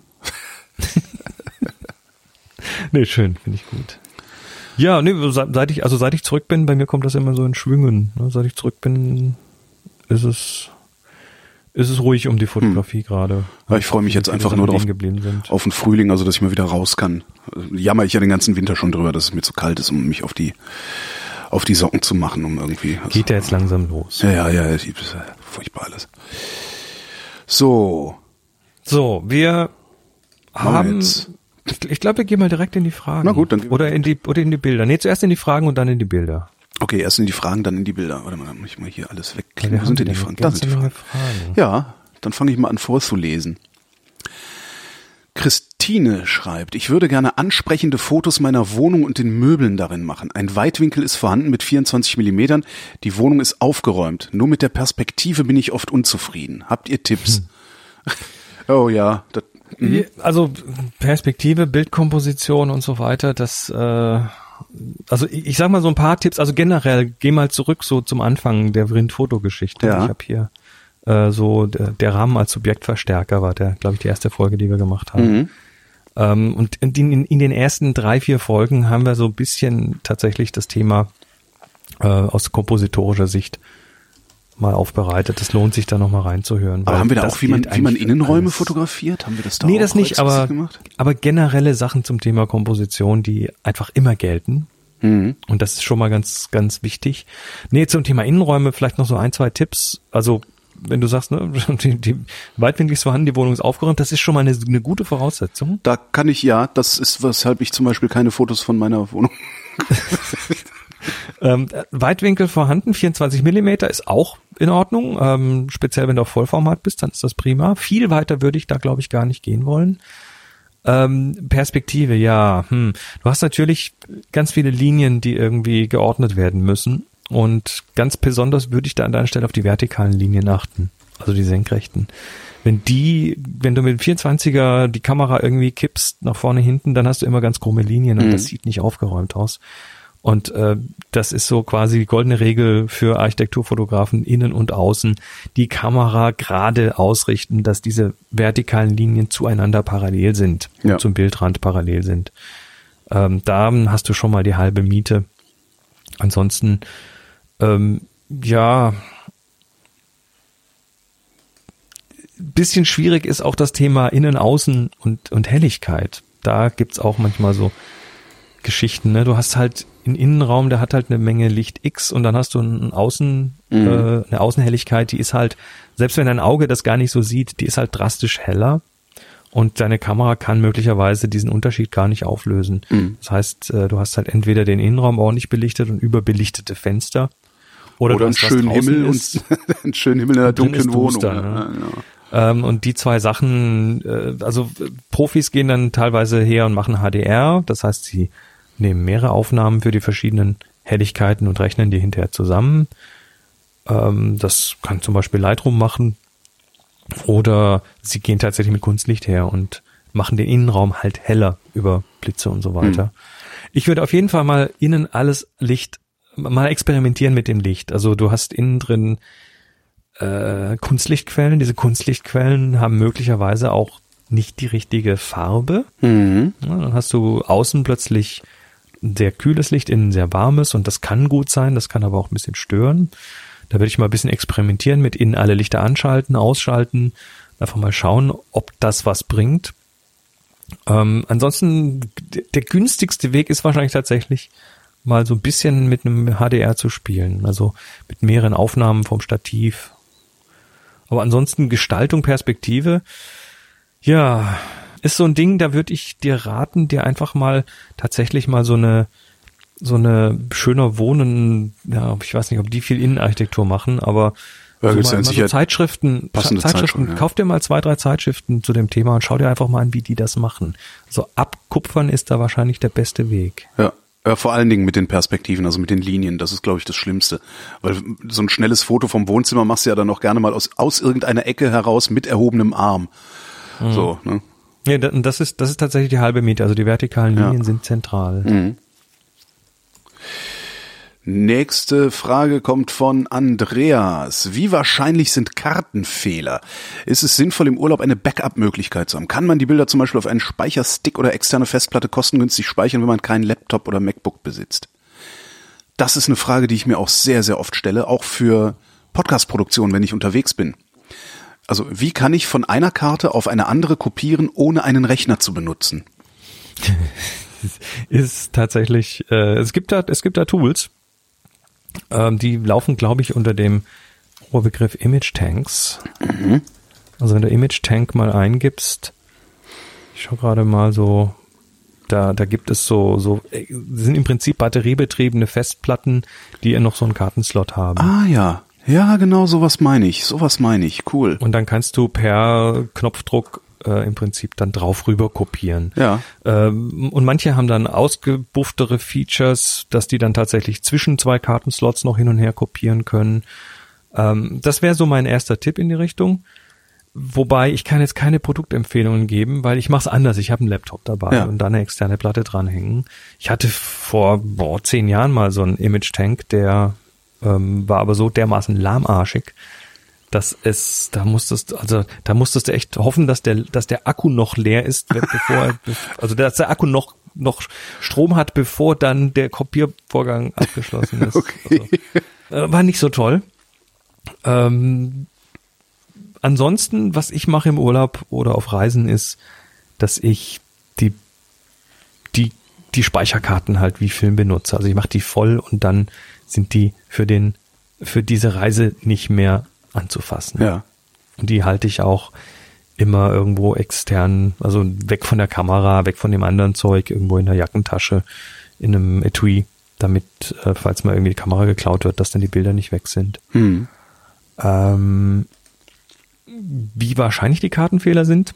Nee, schön, finde ich gut. Ja, nee, seit ich, also seit ich zurück bin, bei mir kommt das immer so in Schwüngen. Ne? Seit ich zurück bin, ist es, ist es ruhig um die Fotografie hm. gerade. Ja, ich freue mich jetzt einfach nur drauf, auf den Frühling, also dass ich mal wieder raus kann. Jammer ich ja den ganzen Winter schon drüber, dass es mir zu kalt ist, um mich auf die, auf die Socken zu machen, um irgendwie. Also, geht ja jetzt langsam los. Ja, ja, ja, das ist furchtbar alles. So. So, wir haben, jetzt. ich, ich glaube, wir gehen mal direkt in die Fragen. Na gut, dann. Oder in die, oder in die Bilder. Nee, zuerst in die Fragen und dann in die Bilder. Okay, erst in die Fragen, dann in die Bilder. Warte mal, dann muss ich mal hier alles wegklicken. Wo sind denn die Fragen? Da sind die Fragen. Fragen. Ja, dann fange ich mal an vorzulesen. Christine schreibt, ich würde gerne ansprechende Fotos meiner Wohnung und den Möbeln darin machen. Ein Weitwinkel ist vorhanden mit vierundzwanzig Millimetern. Die Wohnung ist aufgeräumt. Nur mit der Perspektive bin ich oft unzufrieden. Habt ihr Tipps? Hm. Oh ja. Das, also Perspektive, Bildkomposition und so weiter, das, äh, also ich, ich sag mal so ein paar Tipps, also generell, geh mal zurück so zum Anfang der Vrind-Fotogeschichte. Ja. Ich habe hier äh, so, der, der Rahmen als Subjektverstärker war der, glaube ich, die erste Folge, die wir gemacht haben. Mhm. Ähm, und in, in, in den ersten drei, vier Folgen haben wir so ein bisschen tatsächlich das Thema äh, aus kompositorischer Sicht mal aufbereitet. Das lohnt sich da nochmal reinzuhören. Aber haben wir da auch, wie man, wie man Innenräume alles fotografiert? Haben wir das da nee, auch das nicht, aber, gemacht? aber generelle Sachen zum Thema Komposition, die einfach immer gelten. Mhm. Und das ist schon mal ganz, ganz wichtig. Nee, zum Thema Innenräume vielleicht noch so ein, zwei Tipps. Also, wenn du sagst, ne, die, die weitwinklig ist vorhanden, die Wohnung ist aufgeräumt, das ist schon mal eine, eine gute Voraussetzung. Da kann ich, ja, das ist, weshalb ich zum Beispiel keine Fotos von meiner Wohnung Ähm, Weitwinkel vorhanden, vierundzwanzig Millimeter ist auch in Ordnung, ähm, speziell wenn du auf Vollformat bist, dann ist das prima. Viel weiter würde ich da, glaube ich, gar nicht gehen wollen. Ähm, Perspektive, ja, hm. Du hast natürlich ganz viele Linien, die irgendwie geordnet werden müssen und ganz besonders würde ich da an deiner Stelle auf die vertikalen Linien achten, also die senkrechten. Wenn die, wenn du mit dem vierundzwanziger die Kamera irgendwie kippst, nach vorne, hinten, dann hast du immer ganz krumme Linien und mhm. das sieht nicht aufgeräumt aus. Und äh, das ist so quasi die goldene Regel für Architekturfotografen innen und außen. Die Kamera gerade ausrichten, dass diese vertikalen Linien zueinander parallel sind, ja. zum Bildrand parallel sind. Ähm, da hast du schon mal die halbe Miete. Ansonsten, ähm, ja, bisschen schwierig ist auch das Thema Innen, Außen und, und Helligkeit. Da gibt's auch manchmal so Geschichten, ne? Du hast halt einen Innenraum, der hat halt eine Menge Licht X und dann hast du einen Außen, mhm. äh, eine Außenhelligkeit, die ist halt, selbst wenn dein Auge das gar nicht so sieht, die ist halt drastisch heller Und deine Kamera kann möglicherweise diesen Unterschied gar nicht auflösen. Mhm. Das heißt, du hast halt entweder den Innenraum ordentlich belichtet und überbelichtete Fenster. Oder, oder einen schönen Himmel ist, und einen schönen Himmel in einer dunklen Wohnung. Duster, ja. Ja. Ähm, und die zwei Sachen, äh, also Profis gehen dann teilweise her und machen H D R. Das heißt, sie nehmen mehrere Aufnahmen für die verschiedenen Helligkeiten und rechnen die hinterher zusammen. Ähm, das kann zum Beispiel Lightroom machen. Oder sie gehen tatsächlich mit Kunstlicht her und machen den Innenraum halt heller über Blitze und so weiter. Hm. Ich würde auf jeden Fall mal innen alles Licht, mal experimentieren mit dem Licht. Also du hast innen drin äh, Kunstlichtquellen. Diese Kunstlichtquellen haben möglicherweise auch nicht die richtige Farbe. Mhm. Ja, dann hast du außen plötzlich sehr kühles Licht, innen sehr warmes und das kann gut sein, das kann aber auch ein bisschen stören. Da würde ich mal ein bisschen experimentieren, mit innen alle Lichter anschalten, ausschalten, einfach mal schauen, ob das was bringt. Ähm, ansonsten, d- der günstigste Weg ist wahrscheinlich tatsächlich mal so ein bisschen mit einem H D R zu spielen, also mit mehreren Aufnahmen vom Stativ. Aber ansonsten Gestaltung, Perspektive, ja, ist so ein Ding, da würde ich dir raten, dir einfach mal tatsächlich mal so eine so eine schöner Wohnen, ja, ich weiß nicht, ob die viel Innenarchitektur machen, aber ja, so, mal, mal so Zeitschriften, Zeitschriften, Zeitschriften ja. Kauf dir mal zwei, drei Zeitschriften zu dem Thema und schau dir einfach mal an, wie die das machen. So abkupfern ist da wahrscheinlich der beste Weg. Ja. Ja, vor allen Dingen mit den Perspektiven, also mit den Linien, das ist, glaube ich, das Schlimmste. Weil so ein schnelles Foto vom Wohnzimmer machst du ja dann auch gerne mal aus, aus irgendeiner Ecke heraus mit erhobenem Arm. Mhm. So, ne? Ja, das ist, das ist tatsächlich die halbe Miete, also die vertikalen Linien ja. sind zentral. Mhm. Nächste Frage kommt von Andreas. Wie wahrscheinlich sind Kartenfehler? Ist es sinnvoll, im Urlaub eine Backup-Möglichkeit zu haben? Kann man die Bilder zum Beispiel auf einen Speicherstick oder externe Festplatte kostengünstig speichern, wenn man keinen Laptop oder MacBook besitzt? Das ist eine Frage, die ich mir auch sehr, sehr oft stelle, auch für Podcast-Produktionen, wenn ich unterwegs bin. Also wie kann ich von einer Karte auf eine andere kopieren, ohne einen Rechner zu benutzen? Ist tatsächlich, äh, es gibt da, es gibt da Tools, ähm, die laufen, glaube ich, unter dem Oberbegriff Image Tanks. Mhm. Also wenn du Image Tank mal eingibst, ich schau gerade mal so, da, da gibt es so, so, sind im Prinzip batteriebetriebene Festplatten, die noch so einen Kartenslot haben. Ah ja, ja, genau, sowas meine ich, sowas meine ich, cool. Und dann kannst du per Knopfdruck äh, im Prinzip dann drauf rüber kopieren. Ja. Ähm, und manche haben dann ausgebufftere Features, dass die dann tatsächlich zwischen zwei Kartenslots noch hin und her kopieren können. Ähm, das wäre so mein erster Tipp in die Richtung. Wobei ich kann jetzt keine Produktempfehlungen geben, weil ich mache es anders. Ich habe einen Laptop dabei ja. und da eine externe Platte dranhängen. Ich hatte vor boah, zehn Jahren mal so einen Image-Tank, der ähm, war aber so dermaßen lahmarschig, dass es, da musstest, also da musstest du echt hoffen, dass der, dass der Akku noch leer ist, bevor, also dass der Akku noch noch Strom hat, bevor dann der Kopiervorgang abgeschlossen ist. Okay. Also, äh, war nicht so toll. Ähm, ansonsten, was ich mache im Urlaub oder auf Reisen ist, dass ich die die die Speicherkarten halt wie Film benutze. Also ich mache die voll und dann sind die für den für diese Reise nicht mehr anzufassen. Ja. Und die halte ich auch immer irgendwo extern, also weg von der Kamera, weg von dem anderen Zeug, irgendwo in der Jackentasche, in einem Etui, damit, äh, falls mal irgendwie die Kamera geklaut wird, dass dann die Bilder nicht weg sind. Hm. Ähm, wie wahrscheinlich die Kartenfehler sind?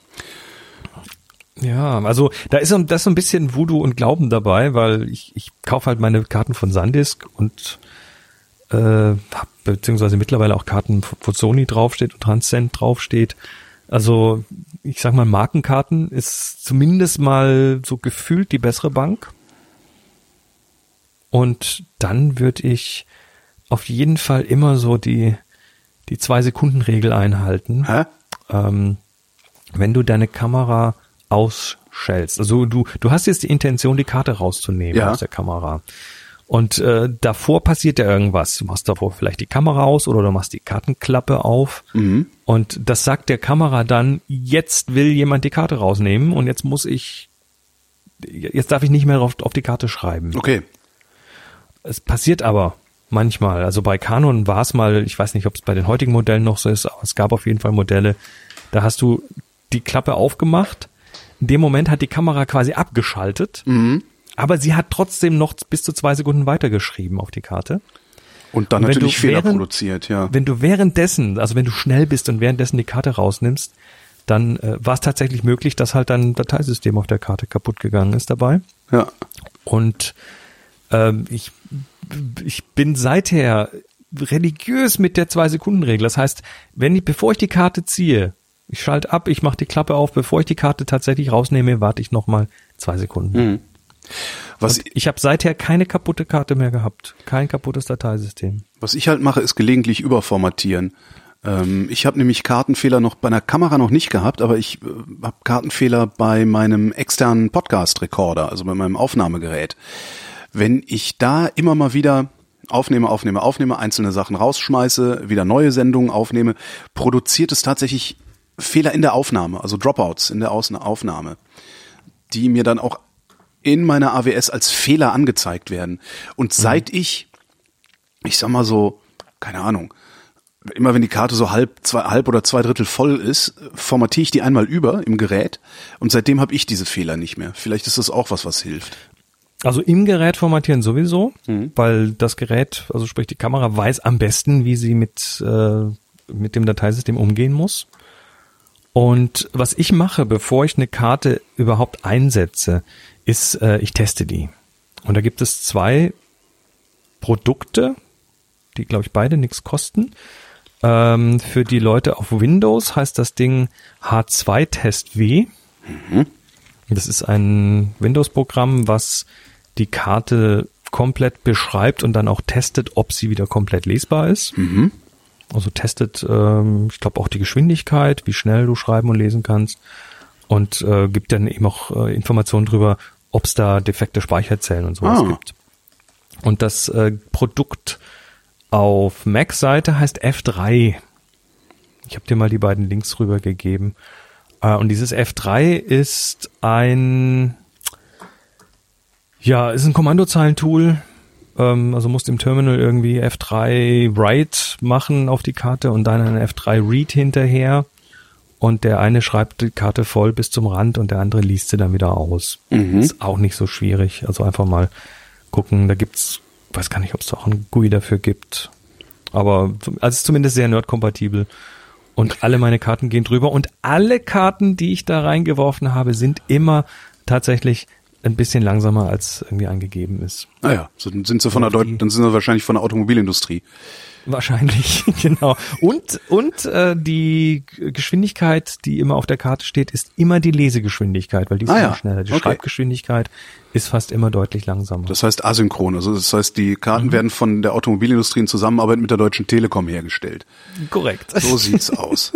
Ja, also da ist so, das ist so ein bisschen Voodoo und Glauben dabei, weil ich, ich kaufe halt meine Karten von SanDisk und äh, hab beziehungsweise mittlerweile auch Karten, wo Sony draufsteht und Transcend draufsteht. Also ich sag mal, Markenkarten ist zumindest mal so gefühlt die bessere Bank. Und dann würde ich auf jeden Fall immer so die die Zwei-Sekunden-Regel einhalten. Hä? Ähm, wenn du deine Kamera ausschältst, also du du hast jetzt die Intention, die Karte rauszunehmen ja. aus der Kamera. Und äh, davor passiert ja irgendwas. Du machst davor vielleicht die Kamera aus oder du machst die Kartenklappe auf. Mhm. Und das sagt der Kamera dann, jetzt will jemand die Karte rausnehmen und jetzt muss ich, jetzt darf ich nicht mehr auf, auf die Karte schreiben. Okay. Es passiert aber manchmal. Also bei Canon war es mal, ich weiß nicht, ob es bei den heutigen Modellen noch so ist, aber es gab auf jeden Fall Modelle, da hast du die Klappe aufgemacht. In dem Moment hat die Kamera quasi abgeschaltet, mhm. aber sie hat trotzdem noch bis zu zwei Sekunden weitergeschrieben auf die Karte. Und dann und natürlich Fehler während, produziert, ja. Wenn du währenddessen, also wenn du schnell bist und währenddessen die Karte rausnimmst, dann äh, war es tatsächlich möglich, dass halt dein Dateisystem auf der Karte kaputt gegangen ist dabei. Ja. Und ähm, ich, ich bin seither religiös mit der Zwei-Sekunden-Regel. Das heißt, wenn ich, bevor ich die Karte ziehe, ich schalte ab, ich mache die Klappe auf, bevor ich die Karte tatsächlich rausnehme, warte ich nochmal zwei Sekunden. Mhm. Was ich ich habe seither keine kaputte Karte mehr gehabt. Kein kaputtes Dateisystem. Was ich halt mache, ist gelegentlich überformatieren. Ähm, ich habe nämlich Kartenfehler noch bei einer Kamera noch nicht gehabt, aber ich äh, habe Kartenfehler bei meinem externen Podcast-Recorder, also bei meinem Aufnahmegerät. Wenn ich da immer mal wieder aufnehme, aufnehme, aufnehme, einzelne Sachen rausschmeiße, wieder neue Sendungen aufnehme, produziert es tatsächlich Fehler in der Aufnahme, also Dropouts in der Aufnahme, die mir dann auch in meiner A W S als Fehler angezeigt werden. Und seit mhm. ich, ich sag mal so, keine Ahnung, immer wenn die Karte so halb, zwei, halb oder zwei Drittel voll ist, formatiere ich die einmal über im Gerät und seitdem habe ich diese Fehler nicht mehr. Vielleicht ist das auch was, was hilft. Also im Gerät formatieren sowieso, mhm. weil das Gerät, also sprich die Kamera, weiß am besten, wie sie mit, äh, mit dem Dateisystem umgehen muss. Und was ich mache, bevor ich eine Karte überhaupt einsetze, ist, äh, ich teste die. Und da gibt es zwei Produkte, die, glaube ich, beide nichts kosten. Ähm, für die Leute auf Windows heißt das Ding H zwei Test W. Mhm. Das ist ein Windows-Programm, was die Karte komplett beschreibt und dann auch testet, ob sie wieder komplett lesbar ist. Mhm. Also testet, ähm, ich glaube, auch die Geschwindigkeit, wie schnell du schreiben und lesen kannst und äh, gibt dann eben auch äh, Informationen drüber, ob es da defekte Speicherzellen und sowas ah. gibt. Und das äh, Produkt auf Mac-Seite heißt F drei. Ich habe dir mal die beiden Links rübergegeben. Äh, und dieses F drei ist ein, ja, ist ein Kommandozeilentool. Ähm, also musst im Terminal irgendwie F drei Write machen auf die Karte und dann ein F drei Read hinterher. Und der eine schreibt die Karte voll bis zum Rand und der andere liest sie dann wieder aus. Mhm. Ist auch nicht so schwierig. Also einfach mal gucken. Da gibt's, weiß gar nicht, ob es da auch ein G U I dafür gibt. Aber also es ist zumindest sehr nerdkompatibel. Und alle meine Karten gehen drüber. Und alle Karten, die ich da reingeworfen habe, sind immer tatsächlich ein bisschen langsamer, als irgendwie angegeben ist. Ah ja, so, dann sind sie von der Deut- dann sind sie wahrscheinlich von der Automobilindustrie. Wahrscheinlich, genau. Und und äh, die Geschwindigkeit, die immer auf der Karte steht, ist immer die Lesegeschwindigkeit, weil die ist ah, immer ja. schneller. Die okay. Schreibgeschwindigkeit ist fast immer deutlich langsamer. Das heißt asynchron. Also das heißt, die Karten mhm. werden von der Automobilindustrie in Zusammenarbeit mit der Deutschen Telekom hergestellt. Korrekt. So sieht's aus.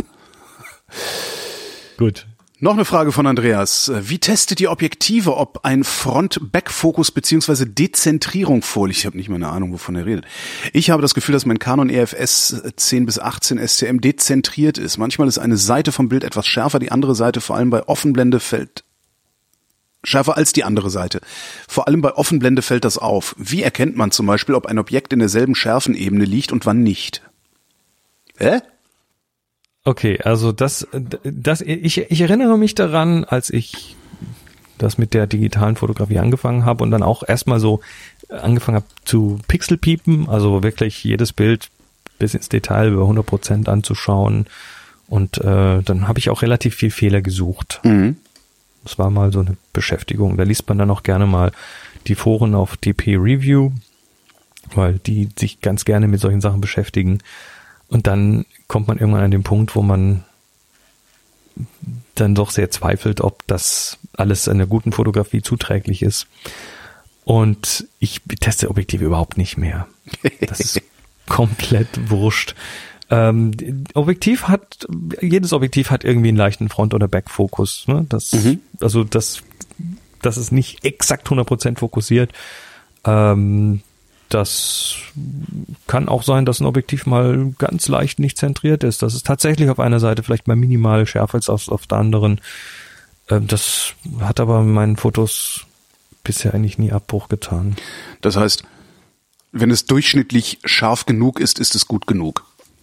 Gut. Noch eine Frage von Andreas. Wie testet ihr Objektive, ob ein Front-Back-Fokus bzw. Dezentrierung vorliegt? Ich habe nicht mal eine Ahnung, wovon er redet. Ich habe das Gefühl, dass mein Canon E F S zehn bis achtzehn S T M dezentriert ist. Manchmal ist eine Seite vom Bild etwas schärfer, die andere Seite, vor allem bei Offenblende, fällt schärfer als die andere Seite. Vor allem bei Offenblende fällt das auf. Wie erkennt man zum Beispiel, ob ein Objekt in derselben Schärfenebene liegt und wann nicht? Hä? Okay, also das, das, ich, ich erinnere mich daran, als ich das mit der digitalen Fotografie angefangen habe und dann auch erstmal so angefangen habe zu Pixelpiepen, also wirklich jedes Bild bis ins Detail über hundert Prozent anzuschauen und äh, dann habe ich auch relativ viel Fehler gesucht. Mhm. Das war mal so eine Beschäftigung. Da liest man dann auch gerne mal die Foren auf D P Review, weil die sich ganz gerne mit solchen Sachen beschäftigen. Und dann kommt man irgendwann an den Punkt, wo man dann doch sehr zweifelt, ob das alles einer guten Fotografie zuträglich ist. Und ich teste Objektive überhaupt nicht mehr. Das ist komplett wurscht. Ähm, Objektiv hat, jedes Objektiv hat irgendwie einen leichten Front- oder Backfokus. Ne? Das, mhm. Also das, das ist nicht exakt hundert Prozent fokussiert. Ähm, Das kann auch sein, dass ein Objektiv mal ganz leicht nicht zentriert ist. Das ist tatsächlich auf einer Seite vielleicht mal minimal schärfer als auf, auf der anderen. Das hat aber in meinen Fotos bisher eigentlich nie Abbruch getan. Das heißt, wenn es durchschnittlich scharf genug ist, ist es gut genug.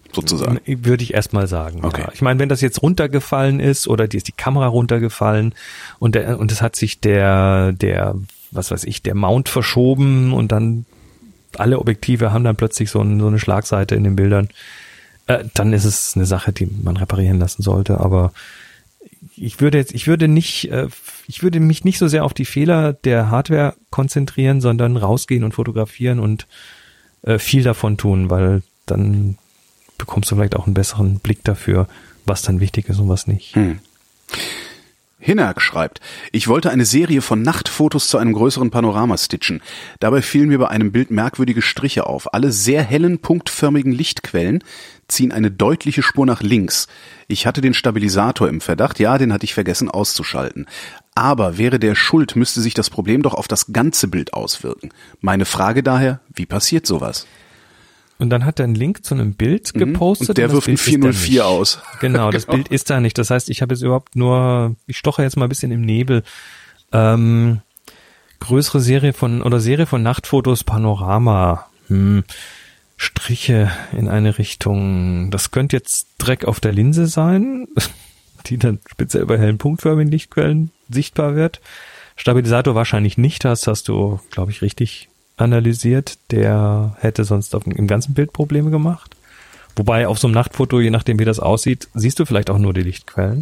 sozusagen. Würde ich erstmal sagen. Okay. Ja. Ich meine, wenn das jetzt runtergefallen ist oder die ist die Kamera runtergefallen und der, und es hat sich der, der, was weiß ich, der Mount verschoben und dann alle Objektive haben dann plötzlich so, ein, so eine Schlagseite in den Bildern, äh, dann ist es eine Sache, die man reparieren lassen sollte. Aber ich würde jetzt, ich würde nicht, äh, ich würde mich nicht so sehr auf die Fehler der Hardware konzentrieren, sondern rausgehen und fotografieren und äh, viel davon tun, weil dann bekommst du vielleicht auch einen besseren Blick dafür, was dann wichtig ist und was nicht. Hm. Hinak schreibt, ich wollte eine Serie von Nachtfotos zu einem größeren Panorama stitchen. Dabei fielen mir bei einem Bild merkwürdige Striche auf. Alle sehr hellen, punktförmigen Lichtquellen ziehen eine deutliche Spur nach links. Ich hatte den Stabilisator im Verdacht, ja, den hatte ich vergessen auszuschalten. Aber wäre der schuld, müsste sich das Problem doch auf das ganze Bild auswirken. Meine Frage daher, wie passiert sowas? Und dann hat er einen Link zu einem Bild gepostet. Und der wirft ein vier null vier aus. Genau, das genau. Bild ist da nicht. Das heißt, ich habe jetzt überhaupt nur, ich stoche jetzt mal ein bisschen im Nebel. Ähm, größere Serie von, oder Serie von Nachtfotos, Panorama. Hm. Striche in eine Richtung. Das könnte jetzt Dreck auf der Linse sein, die dann speziell bei hellen punktförmigen Lichtquellen sichtbar wird. Stabilisator wahrscheinlich nicht. Das hast du, glaube ich, richtig analysiert, der hätte sonst auf, im ganzen Bild Probleme gemacht. Wobei auf so einem Nachtfoto, je nachdem wie das aussieht, siehst du vielleicht auch nur die Lichtquellen.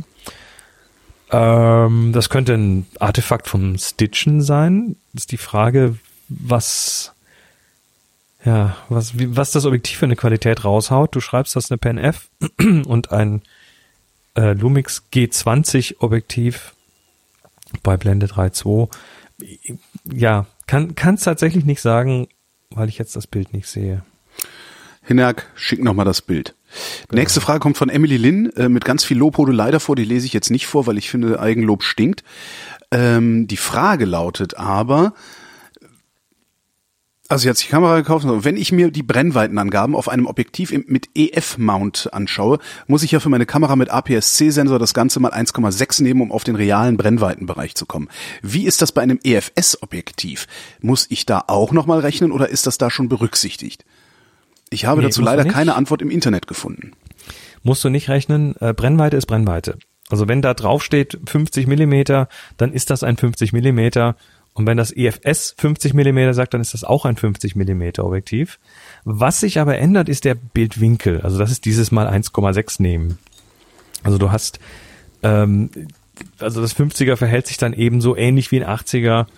Ähm, das könnte ein Artefakt vom Stitchen sein. Das ist die Frage, was ja, was, wie, was das Objektiv für eine Qualität raushaut. Du schreibst, das eine Pen F und ein äh, Lumix G zwanzig Objektiv bei Blende drei Komma zwei. Ja, kann kann's tatsächlich nicht sagen, weil ich jetzt das Bild nicht sehe. Hinak, schick nochmal das Bild. Genau. Nächste Frage kommt von Emily Lin äh, mit ganz viel Lobhudelei davor. Die lese ich jetzt nicht vor, weil ich finde, Eigenlob stinkt. Ähm, die Frage lautet aber, also sie hat sich die Kamera gekauft, wenn ich mir die Brennweitenangaben auf einem Objektiv mit E F-Mount anschaue, muss ich ja für meine Kamera mit A P S C-Sensor das Ganze mal eins Komma sechs nehmen, um auf den realen Brennweitenbereich zu kommen. Wie ist das bei einem E F S-Objektiv? Muss ich da auch nochmal rechnen oder ist das da schon berücksichtigt? Ich habe nee, dazu leider keine Antwort im Internet gefunden. Musst du nicht rechnen, äh, Brennweite ist Brennweite. Also wenn da drauf steht fünfzig Millimeter, dann ist das ein fünfzig Millimeter. Und wenn das E F S fünfzig Millimeter sagt, dann ist das auch ein fünfzig Millimeter Objektiv. Was sich aber ändert, ist der Bildwinkel. Also das ist dieses Mal eins Komma sechs nehmen. Also du hast, ähm, also das fünfziger verhält sich dann ebenso ähnlich wie ein achtziger,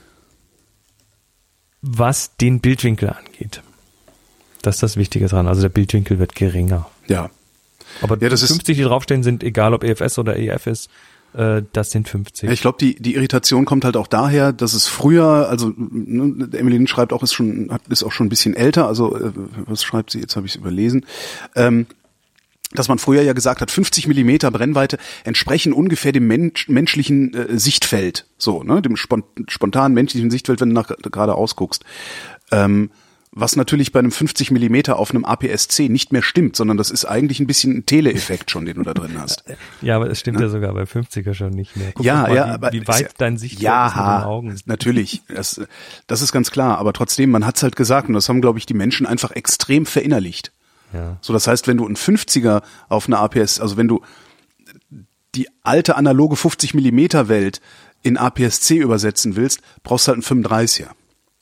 was den Bildwinkel angeht. Das ist das Wichtige dran. Also der Bildwinkel wird geringer. Ja. Aber ja, das die fünfzig, die draufstehen, sind egal ob E F S oder E F S. Das sind fünfzig. Ich glaube, die die Irritation kommt halt auch daher, dass es früher, also ne, Emily schreibt auch, ist schon ist auch schon ein bisschen älter, also äh, was schreibt sie, jetzt habe ich es überlesen, ähm, dass man früher ja gesagt hat, fünfzig Millimeter Brennweite entsprechen ungefähr dem Mensch, menschlichen äh, Sichtfeld, so, ne, dem spont, spontanen menschlichen Sichtfeld, wenn du nach gerade ausguckst. Ähm, Was natürlich bei einem fünfzig Millimeter auf einem A P S C nicht mehr stimmt, sondern das ist eigentlich ein bisschen ein Teleeffekt schon, den du da drin hast. Ja, aber es stimmt ja, ja sogar bei fünfziger schon nicht mehr. Guck ja, mal, ja, wie, aber wie weit dein Sichtfeld ja, ist mit den Augen. Natürlich, das, das ist ganz klar. Aber trotzdem, man hat's halt gesagt und das haben, glaube ich, die Menschen einfach extrem verinnerlicht. Ja. So, das heißt, wenn du einen fünfziger auf einer A P S, also wenn du die alte analoge fünfzig Millimeter Welt in A P S C übersetzen willst, brauchst du halt einen fünfunddreißiger.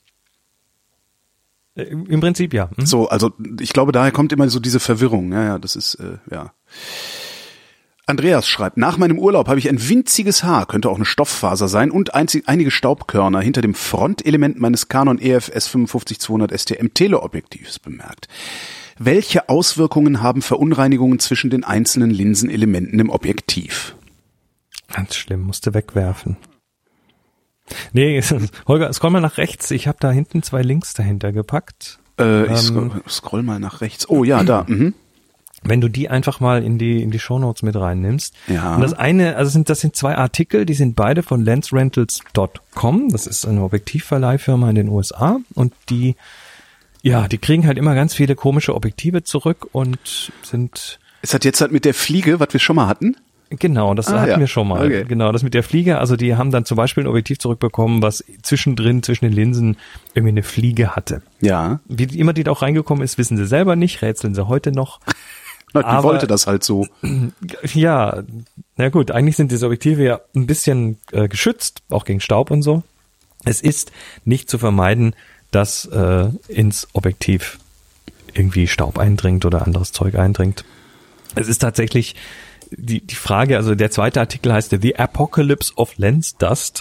Im Prinzip ja. Mhm. So, also ich glaube, daher kommt immer so diese Verwirrung. Ja, ja, das ist, äh, ja. Andreas schreibt, nach meinem Urlaub habe ich ein winziges Haar, könnte auch eine Stofffaser sein, und einzig, einige Staubkörner hinter dem Frontelement meines Canon E F S fünf fünf zweihundert S T M Teleobjektivs bemerkt. Welche Auswirkungen haben Verunreinigungen zwischen den einzelnen Linsenelementen im Objektiv? Ganz schlimm, musste wegwerfen. Nee, Holger, scroll mal nach rechts. Ich habe da hinten zwei Links dahinter gepackt. Äh, ich ähm, scroll, scroll mal nach rechts. Oh ja, da. Mhm. Wenn du die einfach mal in die in die Shownotes mit reinnimmst. Ja. Und das eine, also sind das sind zwei Artikel, die sind beide von lens rentals Punkt com. Das ist eine Objektivverleihfirma in den U S A und die, ja, die kriegen halt immer ganz viele komische Objektive zurück und sind. Es hat jetzt halt mit der Fliege, was wir schon mal hatten. Genau, das ah, hatten ja. wir schon mal. Okay. Genau, das mit der Fliege, also die haben dann zum Beispiel ein Objektiv zurückbekommen, was zwischendrin, zwischen den Linsen irgendwie eine Fliege hatte. Ja. Wie immer die da auch reingekommen ist, wissen sie selber nicht, rätseln sie heute noch. Die Aber, wollte das halt so. Ja, na gut, eigentlich sind diese Objektive ja ein bisschen äh, geschützt, auch gegen Staub und so. Es ist nicht zu vermeiden, dass äh, ins Objektiv irgendwie Staub eindringt oder anderes Zeug eindringt. Es ist tatsächlich die, die Frage, also der zweite Artikel heißt The Apocalypse of Lens Dust.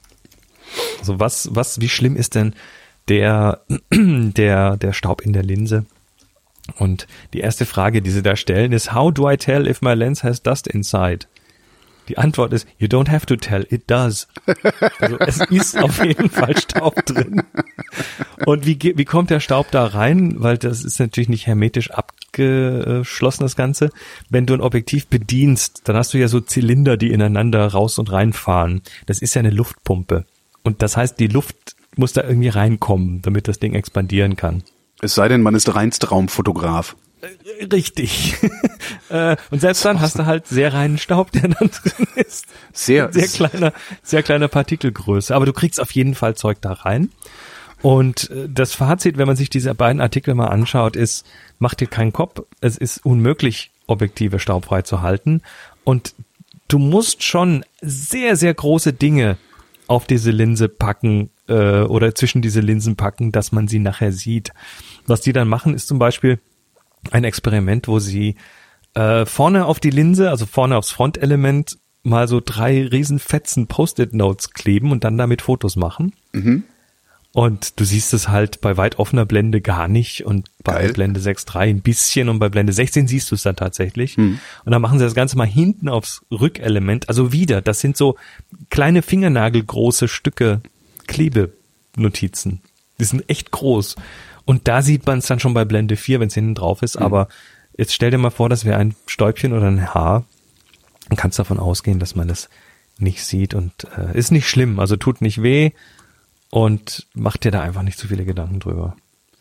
Also was, was, wie schlimm ist denn der, der, der Staub in der Linse? Und die erste Frage, die sie da stellen, ist, how do I tell if my lens has dust inside? Die Antwort ist, you don't have to tell, it does. Also es ist auf jeden Fall Staub drin. Und wie, wie kommt der Staub da rein? Weil das ist natürlich nicht hermetisch abgeschlossen, das Ganze. Wenn du ein Objektiv bedienst, dann hast du ja so Zylinder, die ineinander raus und reinfahren. Das ist ja eine Luftpumpe. Und das heißt, die Luft muss da irgendwie reinkommen, damit das Ding expandieren kann. Es sei denn, man ist reinst Raumfotograf. Richtig. Und selbst dann hast du halt sehr reinen Staub, der dann drin ist. Sehr. Sehr kleiner, sehr kleiner Partikelgröße. Aber du kriegst auf jeden Fall Zeug da rein. Und das Fazit, wenn man sich diese beiden Artikel mal anschaut, ist, mach dir keinen Kopf. Es ist unmöglich, Objektive staubfrei zu halten. Und du musst schon sehr, sehr große Dinge auf diese Linse packen äh, oder zwischen diese Linsen packen, dass man sie nachher sieht. Was die dann machen, ist zum Beispiel ein Experiment, wo sie äh, vorne auf die Linse, also vorne aufs Frontelement, mal so drei riesen fetzen Post-it-Notes kleben und dann damit Fotos machen. Mhm. Und du siehst es halt bei weit offener Blende gar nicht und bei Geil. Blende sechs Komma drei ein bisschen und bei Blende sechzehn siehst du es dann tatsächlich. Mhm. Und dann machen sie das Ganze mal hinten aufs Rückelement. Also wieder, das sind so kleine fingernagelgroße Stücke Klebenotizen. Die sind echt groß. Und da sieht man es dann schon bei Blende vier, wenn es hinten drauf ist. Mhm. Aber jetzt stell dir mal vor, das wäre ein Stäubchen oder ein Haar. Dann kannst du davon ausgehen, dass man das nicht sieht. Und äh, ist nicht schlimm, also tut nicht weh. Und mach dir da einfach nicht zu viele Gedanken drüber.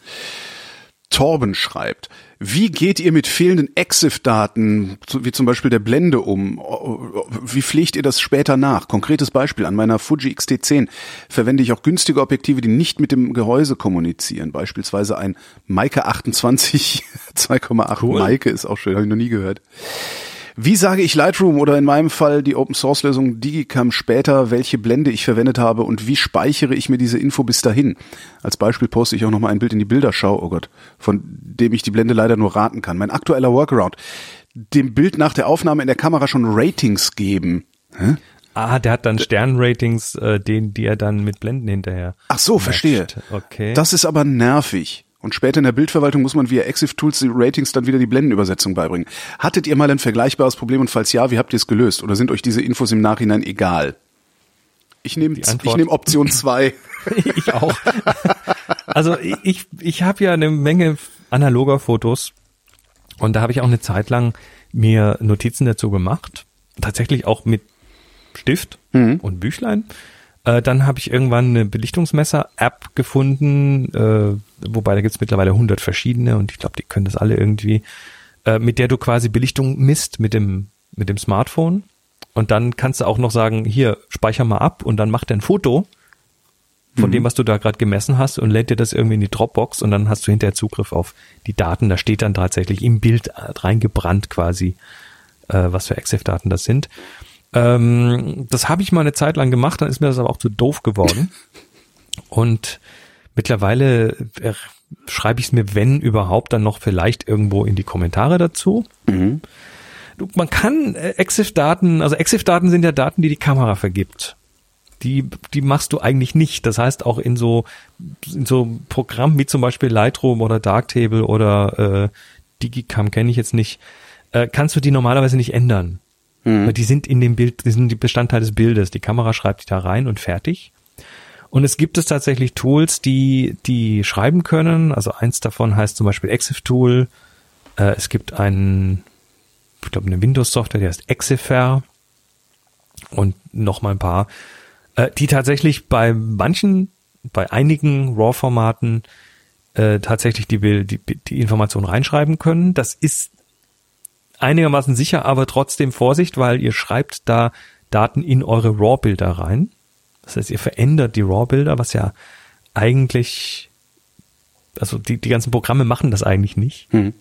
Torben schreibt, wie geht ihr mit fehlenden EXIF-Daten, wie zum Beispiel der Blende, um? Wie pflegt ihr das später nach? Konkretes Beispiel, an meiner Fuji X T zehn verwende ich auch günstige Objektive, die nicht mit dem Gehäuse kommunizieren. Beispielsweise ein Meike achtundzwanzig, zwei Komma acht cool. Meike ist auch schön, habe ich noch nie gehört. Wie sage ich Lightroom oder in meinem Fall die Open-Source-Lösung Digicam später, welche Blende ich verwendet habe und wie speichere ich mir diese Info bis dahin? Als Beispiel poste ich auch nochmal ein Bild in die Bilderschau, oh Gott, von dem ich die Blende leider nur raten kann. Mein aktueller Workaround, dem Bild nach der Aufnahme in der Kamera schon Ratings geben. Hä? Ah, der hat dann Sternratings, äh, den, die er dann mit Blenden hinterher Ach so, matcht. Verstehe. Okay. Das ist aber nervig. Und später in der Bildverwaltung muss man via EXIF-Tools die Ratings dann wieder die Blendenübersetzung beibringen. Hattet ihr mal ein vergleichbares Problem und falls ja, wie habt ihr es gelöst? Oder sind euch diese Infos im Nachhinein egal? Ich nehme ich nehme Option zwei. Ich auch. Also ich ich habe ja eine Menge analoger Fotos und da habe ich auch eine Zeit lang mir Notizen dazu gemacht. Tatsächlich auch mit Stift mhm. und Büchlein. Äh, dann habe ich irgendwann eine Belichtungsmesser-App gefunden, äh, wobei da gibt's mittlerweile hundert verschiedene und ich glaube, die können das alle irgendwie, äh, mit der du quasi Belichtung misst mit dem mit dem Smartphone und dann kannst du auch noch sagen, hier, speicher mal ab und dann macht er ein Foto von mhm. dem, was du da gerade gemessen hast und lädt dir das irgendwie in die Dropbox und dann hast du hinterher Zugriff auf die Daten. Da steht dann tatsächlich im Bild reingebrannt quasi, äh, was für EXIF-Daten das sind. Ähm, das habe ich mal eine Zeit lang gemacht, dann ist mir das aber auch zu doof geworden. Und mittlerweile äh, schreibe ich es mir, wenn überhaupt, dann noch vielleicht irgendwo in die Kommentare dazu. Mhm. Du, man kann äh, EXIF-Daten, also EXIF-Daten sind ja Daten, die die Kamera vergibt. Die, die machst du eigentlich nicht. Das heißt, auch in so, in so Programmen wie zum Beispiel Lightroom oder Darktable oder äh, Digicam kenne ich jetzt nicht, äh, kannst du die normalerweise nicht ändern. Weil die sind in dem Bild, die sind die Bestandteil des Bildes. Die Kamera schreibt die da rein und fertig. Und es gibt es tatsächlich Tools, die die schreiben können. Also eins davon heißt zum Beispiel EXIF-Tool. Äh, es gibt einen, ich glaube eine Windows-Software, die heißt Exifer. Und noch mal ein paar, äh, die tatsächlich bei manchen, bei einigen RAW-Formaten äh, tatsächlich die, die, die Information reinschreiben können. Das ist einigermaßen sicher, aber trotzdem Vorsicht, weil ihr schreibt da Daten in eure RAW-Bilder rein. Das heißt, ihr verändert die RAW-Bilder, was ja eigentlich, also die, die ganzen Programme machen das eigentlich nicht. Mhm.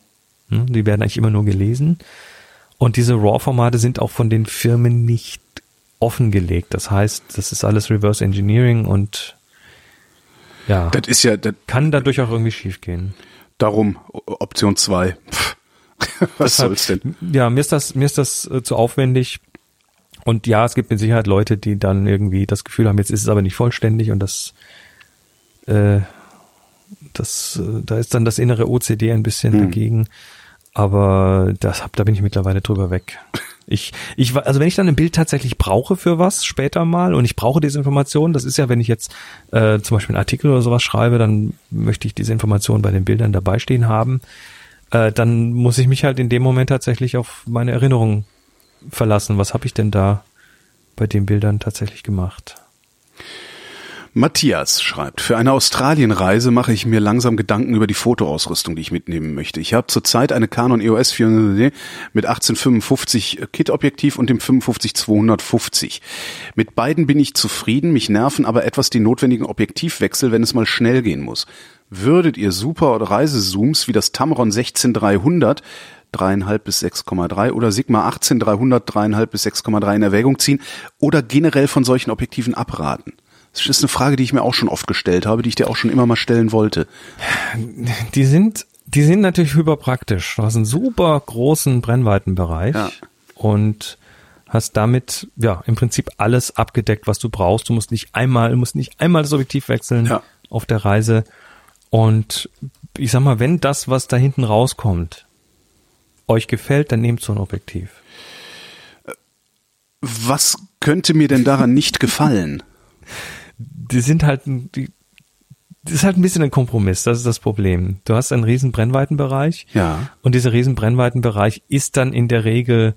Die werden eigentlich immer nur gelesen. Und diese RAW-Formate sind auch von den Firmen nicht offengelegt. Das heißt, das ist alles Reverse Engineering und ja, das ist ja, das kann dadurch auch irgendwie schiefgehen. Darum Option zwei. Was Deshalb, soll's denn? Ja, mir ist das, mir ist das äh, zu aufwendig. Und ja, es gibt mit Sicherheit Leute, die dann irgendwie das Gefühl haben, jetzt ist es aber nicht vollständig und das, äh, das, äh, da ist dann das innere O C D ein bisschen hm. dagegen. Aber das hab, da bin ich mittlerweile drüber weg. Ich, ich, also wenn ich dann ein Bild tatsächlich brauche für was später mal und ich brauche diese Information, das ist ja, wenn ich jetzt äh, zum Beispiel einen Artikel oder sowas schreibe, dann möchte ich diese Information bei den Bildern dabei stehen haben. Äh, dann muss ich mich halt in dem Moment tatsächlich auf meine Erinnerung verlassen. Was habe ich denn da bei den Bildern tatsächlich gemacht? Matthias schreibt, für eine Australienreise mache ich mir langsam Gedanken über die Fotoausrüstung, die ich mitnehmen möchte. Ich habe zurzeit eine Canon E O S vierhundert D mit achtzehnhundertfünfundfünfzig Kit-Objektiv und dem fünfundfünfzig zweihundertfünfzig. Mit beiden bin ich zufrieden, mich nerven aber etwas die notwendigen Objektivwechsel, wenn es mal schnell gehen muss. Würdet ihr Super- oder Reisezooms wie das Tamron sechzehn dreihundert drei Komma fünf bis sechs Komma drei oder Sigma achtzehn dreihundert drei Komma fünf bis sechs Komma drei in Erwägung ziehen oder generell von solchen Objektiven abraten? Das ist eine Frage, die ich mir auch schon oft gestellt habe, die ich dir auch schon immer mal stellen wollte. Die sind, die sind natürlich hyperpraktisch. Du hast einen super großen Brennweitenbereich ja. und hast damit ja im Prinzip alles abgedeckt, was du brauchst. Du musst nicht einmal, du musst nicht einmal das Objektiv wechseln ja. auf der Reise. Und ich sag mal, wenn das, was da hinten rauskommt, euch gefällt, dann nehmt so ein Objektiv. Was könnte mir denn daran nicht gefallen? Die sind halt, die, das ist halt ein bisschen ein Kompromiss, das ist das Problem. Du hast einen riesen Brennweitenbereich ja. und dieser riesen Brennweitenbereich ist dann in der Regel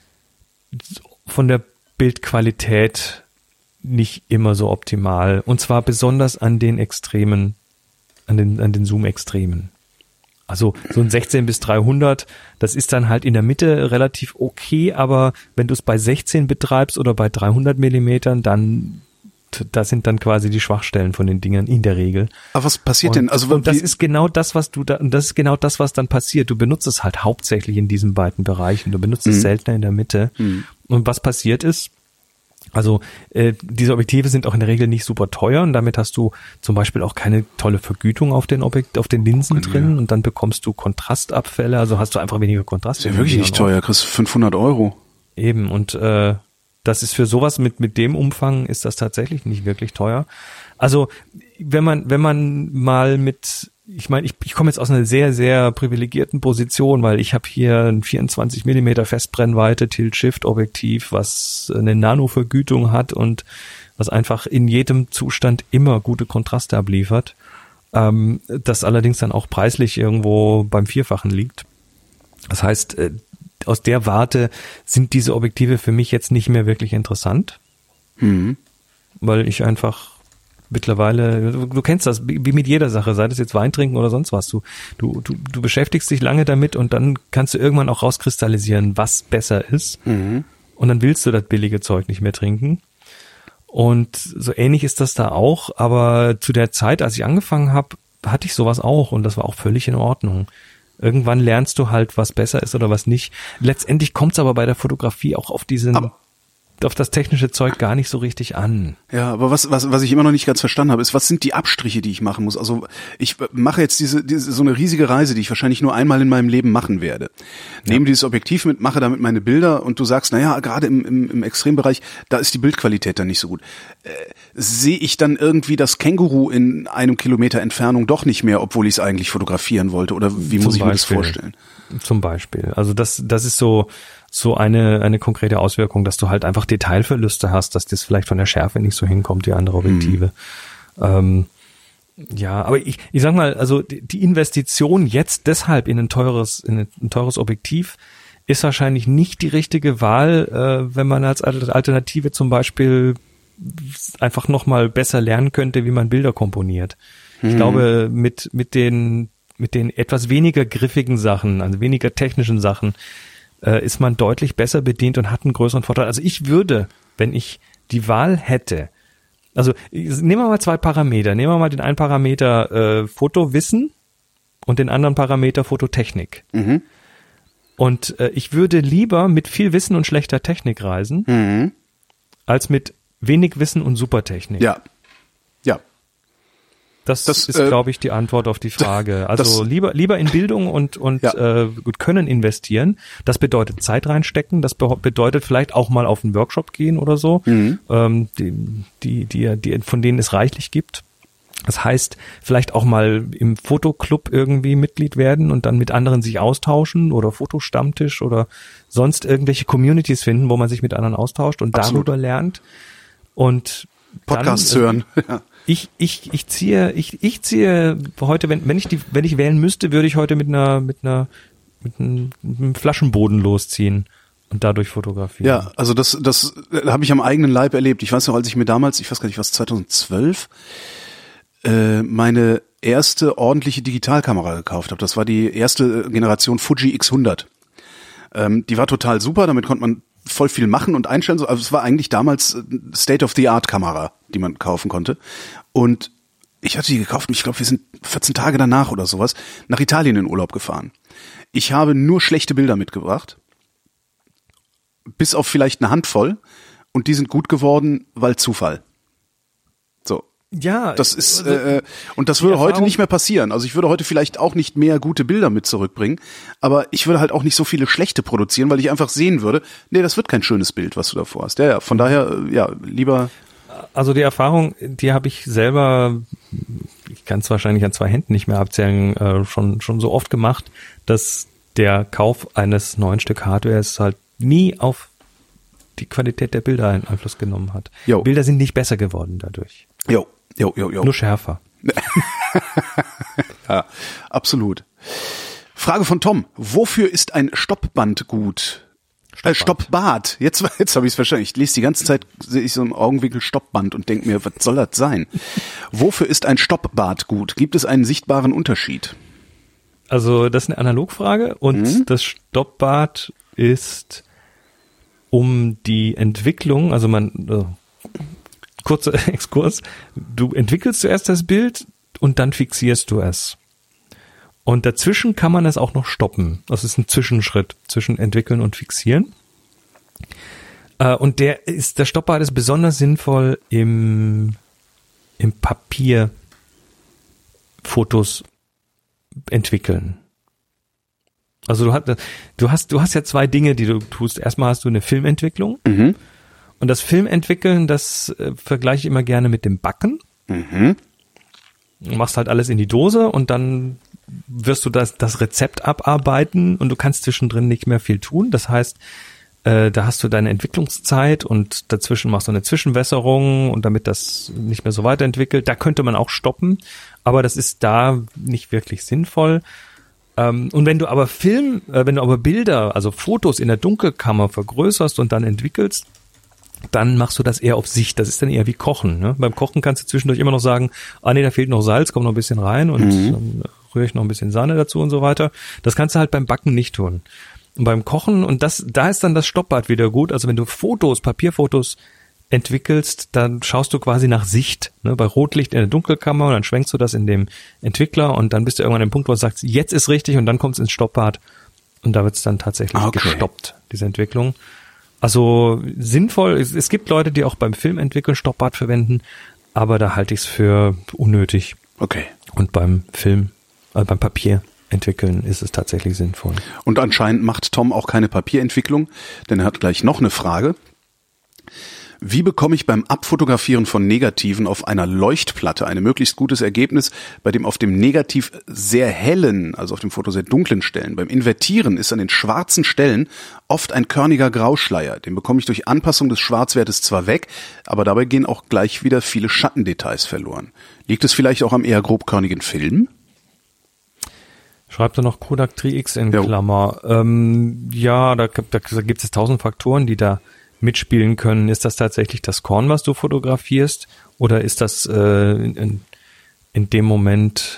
von der Bildqualität nicht immer so optimal und zwar besonders an den Extremen, an den, an den Zoom-Extremen. Also so ein sechzehn bis dreihundert, das ist dann halt in der Mitte relativ okay, aber wenn du es bei sechzehn betreibst oder bei dreihundert Millimetern, dann das sind dann quasi die Schwachstellen von den Dingern in der Regel. Aber was passiert und, denn? Also und das ist genau das, was du da, und das ist genau das, was dann passiert. Du benutzt es halt hauptsächlich in diesen beiden Bereichen. Du benutzt mhm. es seltener in der Mitte. Mhm. Und was passiert ist, also äh, diese Objektive sind auch in der Regel nicht super teuer und damit hast du zum Beispiel auch keine tolle Vergütung auf den Objekt, auf den Linsen okay, drin ja. und dann bekommst du Kontrastabfälle, also hast du einfach weniger Kontrast. Ist ja wirklich nicht teuer, kriegst fünfhundert Euro. Eben und äh, das ist für sowas mit mit dem Umfang ist das tatsächlich nicht wirklich teuer. Also wenn man wenn man mal mit, ich meine, ich, ich komme jetzt aus einer sehr sehr privilegierten Position, weil ich habe hier ein vierundzwanzig Millimeter Festbrennweite Tilt-Shift-Objektiv, was eine Nano-Vergütung hat und was einfach in jedem Zustand immer gute Kontraste abliefert. Ähm, das allerdings dann auch preislich irgendwo beim Vierfachen liegt. Das heißt, äh, aus der Warte sind diese Objektive für mich jetzt nicht mehr wirklich interessant, mhm. weil ich einfach mittlerweile, du, du kennst das, wie mit jeder Sache, sei das jetzt Wein trinken oder sonst was, du, du, du, du beschäftigst dich lange damit und dann kannst du irgendwann auch rauskristallisieren, was besser ist mhm. und dann willst du das billige Zeug nicht mehr trinken und so ähnlich ist das da auch, aber zu der Zeit, als ich angefangen habe, hatte ich sowas auch und das war auch völlig in Ordnung. Irgendwann lernst du halt, was besser ist oder was nicht. Letztendlich kommt es aber bei der Fotografie auch auf diesen, aber, auf das technische Zeug gar nicht so richtig an. Ja, aber was, was, was ich immer noch nicht ganz verstanden habe, ist, was sind die Abstriche, die ich machen muss? Also ich mache jetzt diese, diese so eine riesige Reise, die ich wahrscheinlich nur einmal in meinem Leben machen werde. Ja. Nehme dieses Objektiv mit, mache damit meine Bilder und du sagst, naja, gerade im, im, im Extrembereich, da ist die Bildqualität dann nicht so gut. Äh, sehe ich dann irgendwie das Känguru in einem Kilometer Entfernung doch nicht mehr, obwohl ich es eigentlich fotografieren wollte? Oder wie muss ich mir das vorstellen? Zum Beispiel. Also das, das ist so, so eine, eine konkrete Auswirkung, dass du halt einfach Detailverluste hast, dass das vielleicht von der Schärfe nicht so hinkommt wie andere Objektive. Mhm. Ähm, ja, aber ich, ich sag mal, also die, die Investition jetzt deshalb in ein teures, in ein, ein teures Objektiv ist wahrscheinlich nicht die richtige Wahl, äh, wenn man als Alternative zum Beispiel einfach nochmal besser lernen könnte, wie man Bilder komponiert. Mhm. Ich glaube, mit, mit den, mit den etwas weniger griffigen Sachen, also weniger technischen Sachen, äh, ist man deutlich besser bedient und hat einen größeren Vorteil. Also ich würde, wenn ich die Wahl hätte, also nehmen wir mal zwei Parameter, nehmen wir mal den einen Parameter äh, Fotowissen und den anderen Parameter Fototechnik. Mhm. Und äh, ich würde lieber mit viel Wissen und schlechter Technik reisen, Mhm. als mit wenig Wissen und super Technik. Ja. Ja. Das, Das, ist, äh, glaube ich, die Antwort auf die Frage. Also das- lieber lieber in Bildung und und Ja. äh, gut Können investieren. Das bedeutet Zeit reinstecken. Das be- bedeutet vielleicht auch mal auf einen Workshop gehen oder so, Mhm. ähm, die, die die die von denen es reichlich gibt. Das heißt, vielleicht auch mal im Fotoclub irgendwie Mitglied werden und dann mit anderen sich austauschen oder Fotostammtisch oder sonst irgendwelche Communities finden, wo man sich mit anderen austauscht und Absolut. darüber lernt. Und Podcasts dann, hören. Ja. Ich, ich, ich ziehe, ich, ich ziehe heute, wenn, wenn ich die, wenn ich wählen müsste, würde ich heute mit einer, mit einer, mit einem, mit einem Flaschenboden losziehen und dadurch fotografieren. Ja, also das, das äh, habe ich am eigenen Leib erlebt. Ich weiß noch, als ich mir damals, ich weiß gar nicht, was zweitausendzwölf, äh, meine erste ordentliche Digitalkamera gekauft habe. Das war die erste Generation Fuji X hundert. Ähm, die war total super, damit konnte man voll viel machen und einstellen. Also es war eigentlich damals State-of-the-Art-Kamera, die man kaufen konnte. Und ich hatte die gekauft und ich glaube, wir sind vierzehn Tage danach oder sowas nach Italien in Urlaub gefahren. Ich habe nur schlechte Bilder mitgebracht, bis auf vielleicht eine Handvoll, und die sind gut geworden, weil Zufall. So. Ja, Das ist also, äh, und das würde die heute Erfahrung- nicht mehr passieren. Also ich würde heute vielleicht auch nicht mehr gute Bilder mit zurückbringen, aber ich würde halt auch nicht so viele schlechte produzieren, weil ich einfach sehen würde, nee, das wird kein schönes Bild, was du davor hast. Ja, ja, von daher äh, ja, lieber also die Erfahrung, die habe ich selber, ich kann es wahrscheinlich an zwei Händen nicht mehr abzählen, äh, schon schon so oft gemacht, dass der Kauf eines neuen Stück Hardwares halt nie auf die Qualität der Bilder einen Einfluss genommen hat. Jo. Bilder sind nicht besser geworden dadurch, jo, jo, jo, jo. nur schärfer. Ja, absolut. Frage von Tom: Wofür ist ein Stoppband gut? Äh, Stoppbad. Jetzt, jetzt habe ich es verstanden. Ich lese die ganze Zeit, sehe ich so im Augenwinkel Stoppband und denke mir, was soll das sein? Wofür ist ein Stoppbad gut? Gibt es einen sichtbaren Unterschied? Also das ist eine Analogfrage und Mhm. das Stoppbad ist um die Entwicklung, also man, äh, kurzer Exkurs, du entwickelst zuerst das Bild und dann fixierst du es. Und dazwischen kann man es auch noch stoppen. Das ist ein Zwischenschritt zwischen entwickeln und fixieren. Äh, und der ist, der Stoppbad ist besonders sinnvoll im, im Papier Fotos entwickeln. Also du hast, du hast, du hast ja zwei Dinge, die du tust. Erstmal hast du eine Filmentwicklung. Mhm. Und das Filmentwickeln, das äh, vergleiche ich immer gerne mit dem Backen. Mhm. Du machst halt alles in die Dose und dann wirst du das, das Rezept abarbeiten und du kannst zwischendrin nicht mehr viel tun. Das heißt, äh, da hast du deine Entwicklungszeit und dazwischen machst du eine Zwischenwässerung und damit das nicht mehr so weiterentwickelt. Da könnte man auch stoppen, aber das ist da nicht wirklich sinnvoll. Ähm, und wenn du aber Film, äh, wenn du aber Bilder, also Fotos in der Dunkelkammer vergrößerst und dann entwickelst, dann machst du das eher auf Sicht. Das ist dann eher wie Kochen. Ne? Beim Kochen kannst du zwischendurch immer noch sagen, ah nee, da fehlt noch Salz, kommt noch ein bisschen rein und Mhm. dann rühre ich noch ein bisschen Sahne dazu und so weiter. Das kannst du halt beim Backen nicht tun. Und beim Kochen, und das, da ist dann das Stoppbad wieder gut. Also wenn du Fotos, Papierfotos entwickelst, dann schaust du quasi nach Sicht, ne? Bei Rotlicht in der Dunkelkammer und dann schwenkst du das in dem Entwickler und dann bist du irgendwann an dem Punkt, wo du sagst, jetzt ist richtig und dann kommst du ins Stoppbad und da wird es dann tatsächlich Okay. gestoppt, diese Entwicklung. Also sinnvoll, es, es gibt Leute, die auch beim Filmentwickeln Stoppbad verwenden, aber da halte ich es für unnötig. Okay. Und beim Film, äh, beim Papierentwickeln ist es tatsächlich sinnvoll. Und anscheinend macht Tom auch keine Papierentwicklung, denn er hat gleich noch eine Frage. Wie bekomme ich beim Abfotografieren von Negativen auf einer Leuchtplatte ein möglichst gutes Ergebnis, bei dem auf dem Negativ sehr hellen, also auf dem Foto sehr dunklen Stellen, beim Invertieren ist an den schwarzen Stellen oft ein körniger Grauschleier. Den bekomme ich durch Anpassung des Schwarzwertes zwar weg, aber dabei gehen auch gleich wieder viele Schattendetails verloren. Liegt es vielleicht auch am eher grobkörnigen Film? Schreibt er noch Kodak drei X in Jo. Klammer. Ähm, ja, da, da, da gibt es tausend Faktoren, die da mitspielen können. Ist das tatsächlich das Korn, was du fotografierst? Oder ist das äh, in, in dem Moment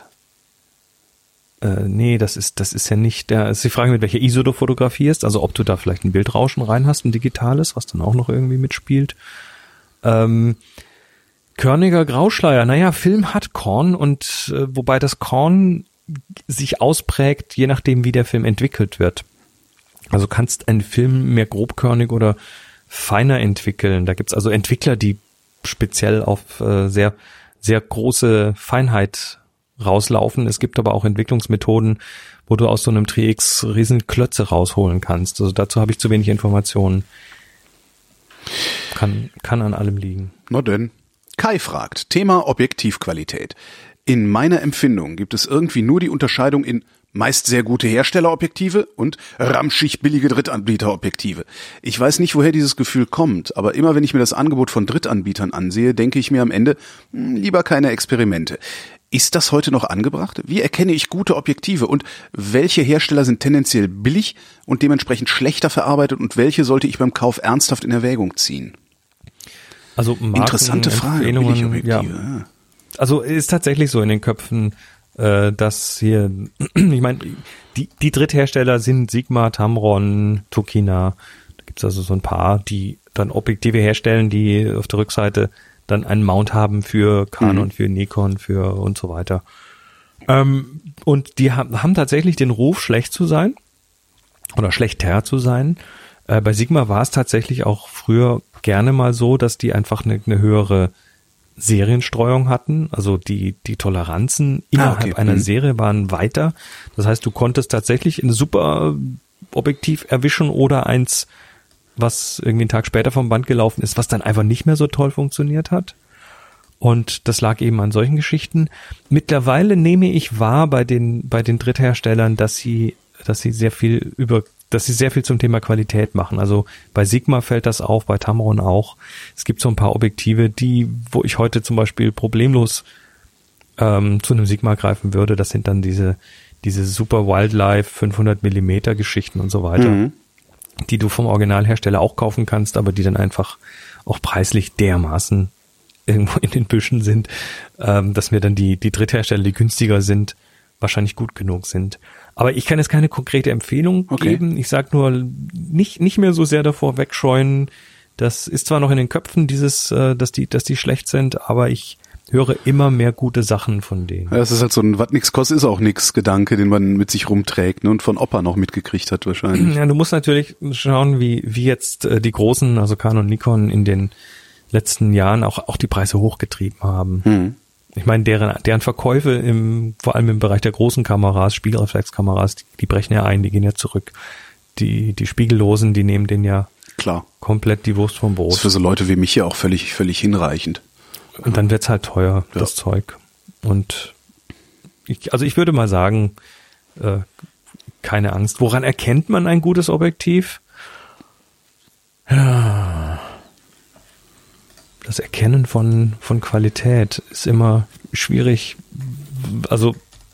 äh, nee, das ist das ist ja nicht der, ist die Frage, mit welcher I S O du fotografierst, also ob du da vielleicht ein Bildrauschen rein hast, ein digitales, was dann auch noch irgendwie mitspielt. Ähm, körniger Grauschleier, naja, Film hat Korn und äh, wobei das Korn sich ausprägt, je nachdem, wie der Film entwickelt wird. Also kannst einen Film mehr grobkörnig oder feiner entwickeln. Da gibt's also Entwickler, die speziell auf äh, sehr, sehr große Feinheit rauslaufen. Es gibt aber auch Entwicklungsmethoden, wo du aus so einem drei X riesen Klötze rausholen kannst. Also dazu habe ich zu wenig Informationen. Kann, kann an allem liegen. Na denn. Kai fragt, Thema Objektivqualität. In meiner Empfindung gibt es irgendwie nur die Unterscheidung in meist sehr gute Herstellerobjektive und ramschig billige Drittanbieterobjektive. Ich weiß nicht, woher dieses Gefühl kommt, aber immer wenn ich mir das Angebot von Drittanbietern ansehe, denke ich mir am Ende, mh, lieber keine Experimente. Ist das heute noch angebracht? Wie erkenne ich gute Objektive und welche Hersteller sind tendenziell billig und dementsprechend schlechter verarbeitet und welche sollte ich beim Kauf ernsthaft in Erwägung ziehen? Also Marken, interessante Frage. Billigobjektive. Ja. Also ist tatsächlich so in den Köpfen, äh, dass hier, ich meine, die, die Dritthersteller sind Sigma, Tamron, Tokina. Da gibt's also so ein paar, die dann Objektive herstellen, die auf der Rückseite dann einen Mount haben für Canon, mhm. für Nikon, für und so weiter. Ähm, und die haben, haben tatsächlich den Ruf, schlecht zu sein oder schlechter zu sein. Äh, bei Sigma war es tatsächlich auch früher gerne mal so, dass die einfach eine, eine höhere Serienstreuung hatten. Also die, die Toleranzen innerhalb ah, okay. einer mhm. Serie waren weiter. Das heißt, du konntest tatsächlich ein super Objektiv erwischen oder eins, was irgendwie einen Tag später vom Band gelaufen ist, was dann einfach nicht mehr so toll funktioniert hat. Und das lag eben an solchen Geschichten. Mittlerweile nehme ich wahr bei den, bei den Drittherstellern, dass sie, dass sie sehr viel über, dass sie sehr viel zum Thema Qualität machen. Also bei Sigma fällt das auf, bei Tamron auch. Es gibt so ein paar Objektive, die, wo ich heute zum Beispiel problemlos ähm, zu einem Sigma greifen würde. Das sind dann diese, diese Super Wildlife fünfhundert Millimeter Geschichten und so weiter. Mhm. Die du vom Originalhersteller auch kaufen kannst, aber die dann einfach auch preislich dermaßen irgendwo in den Büschen sind, ähm, dass mir dann die die Dritthersteller, die günstiger sind, wahrscheinlich gut genug sind. Aber ich kann jetzt keine konkrete Empfehlung okay. geben. Ich sag nur, nicht nicht mehr so sehr davor wegscheuen. Das ist zwar noch in den Köpfen, dieses, äh, dass die dass die schlecht sind, aber ich höre immer mehr gute Sachen von denen. Ja, das ist halt so ein, was nix kostet, ist auch nix Gedanke, den man mit sich rumträgt, ne, und von Opa noch mitgekriegt hat wahrscheinlich. Ja, du musst natürlich schauen, wie wie jetzt äh, die großen, also Canon und Nikon in den letzten Jahren auch auch die Preise hochgetrieben haben. Hm. Ich meine, deren deren Verkäufe im vor allem im Bereich der großen Kameras, Spiegelreflexkameras, die, die brechen ja ein, die gehen ja zurück. Die die Spiegellosen, die nehmen den ja klar komplett die Wurst vom Brot. Das ist für so Leute wie mich hier auch völlig völlig hinreichend. Und dann wird's halt teuer, ja. das Zeug. Und ich, also ich würde mal sagen, äh, keine Angst. Woran erkennt man ein gutes Objektiv? Ja, das Erkennen von von Qualität ist immer schwierig. Also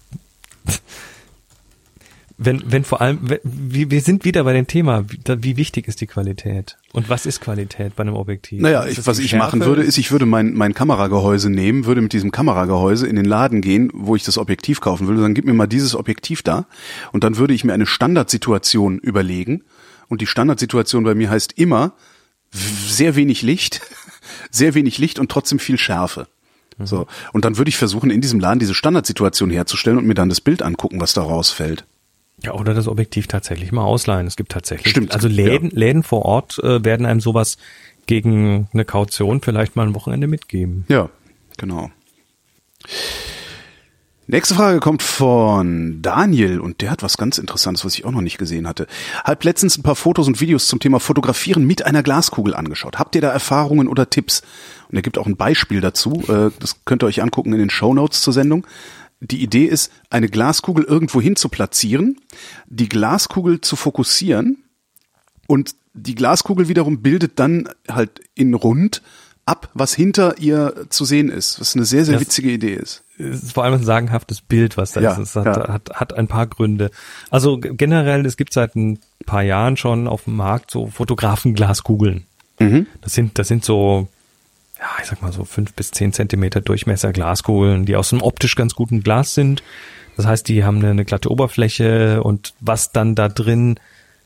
wenn wenn vor allem, wir, wir sind wieder bei dem Thema, wie, wie wichtig ist die Qualität? Und was ist Qualität bei einem Objektiv? Naja, ich, was ich Schärfe? machen würde, ist, ich würde mein, mein Kameragehäuse nehmen, würde mit diesem Kameragehäuse in den Laden gehen, wo ich das Objektiv kaufen will, und dann gib mir mal dieses Objektiv da, und dann würde ich mir eine Standardsituation überlegen, und die Standardsituation bei mir heißt immer sehr wenig Licht, sehr wenig Licht und trotzdem viel Schärfe. Mhm. So. Und dann würde ich versuchen, in diesem Laden diese Standardsituation herzustellen und mir dann das Bild angucken, was da rausfällt. Ja, oder das Objektiv tatsächlich mal ausleihen. Es gibt tatsächlich, Stimmt, also Läden, ja. Läden vor Ort äh, werden einem sowas gegen eine Kaution vielleicht mal ein Wochenende mitgeben. Ja, genau. Nächste Frage kommt von Daniel, und der hat was ganz Interessantes, was ich auch noch nicht gesehen hatte. Hab letztens ein paar Fotos und Videos zum Thema Fotografieren mit einer Glaskugel angeschaut. Habt ihr da Erfahrungen oder Tipps? Und er gibt auch ein Beispiel dazu. Äh, das könnt ihr euch angucken in den Shownotes zur Sendung. Die Idee ist, eine Glaskugel irgendwo hin zu platzieren, die Glaskugel zu fokussieren, und die Glaskugel wiederum bildet dann halt in rund ab, was hinter ihr zu sehen ist, was eine sehr, sehr das witzige Idee ist. Ist vor allem ein sagenhaftes Bild, was da ja, ist. Es hat, ja. hat, hat ein paar Gründe. Also generell, es gibt seit ein paar Jahren schon auf dem Markt so Fotografenglaskugeln. Mhm. Das sind, das sind so, ja, ich sag mal so fünf bis zehn Zentimeter Durchmesser Glaskugeln, die aus einem optisch ganz guten Glas sind. Das heißt, die haben eine, eine glatte Oberfläche, und was dann da drin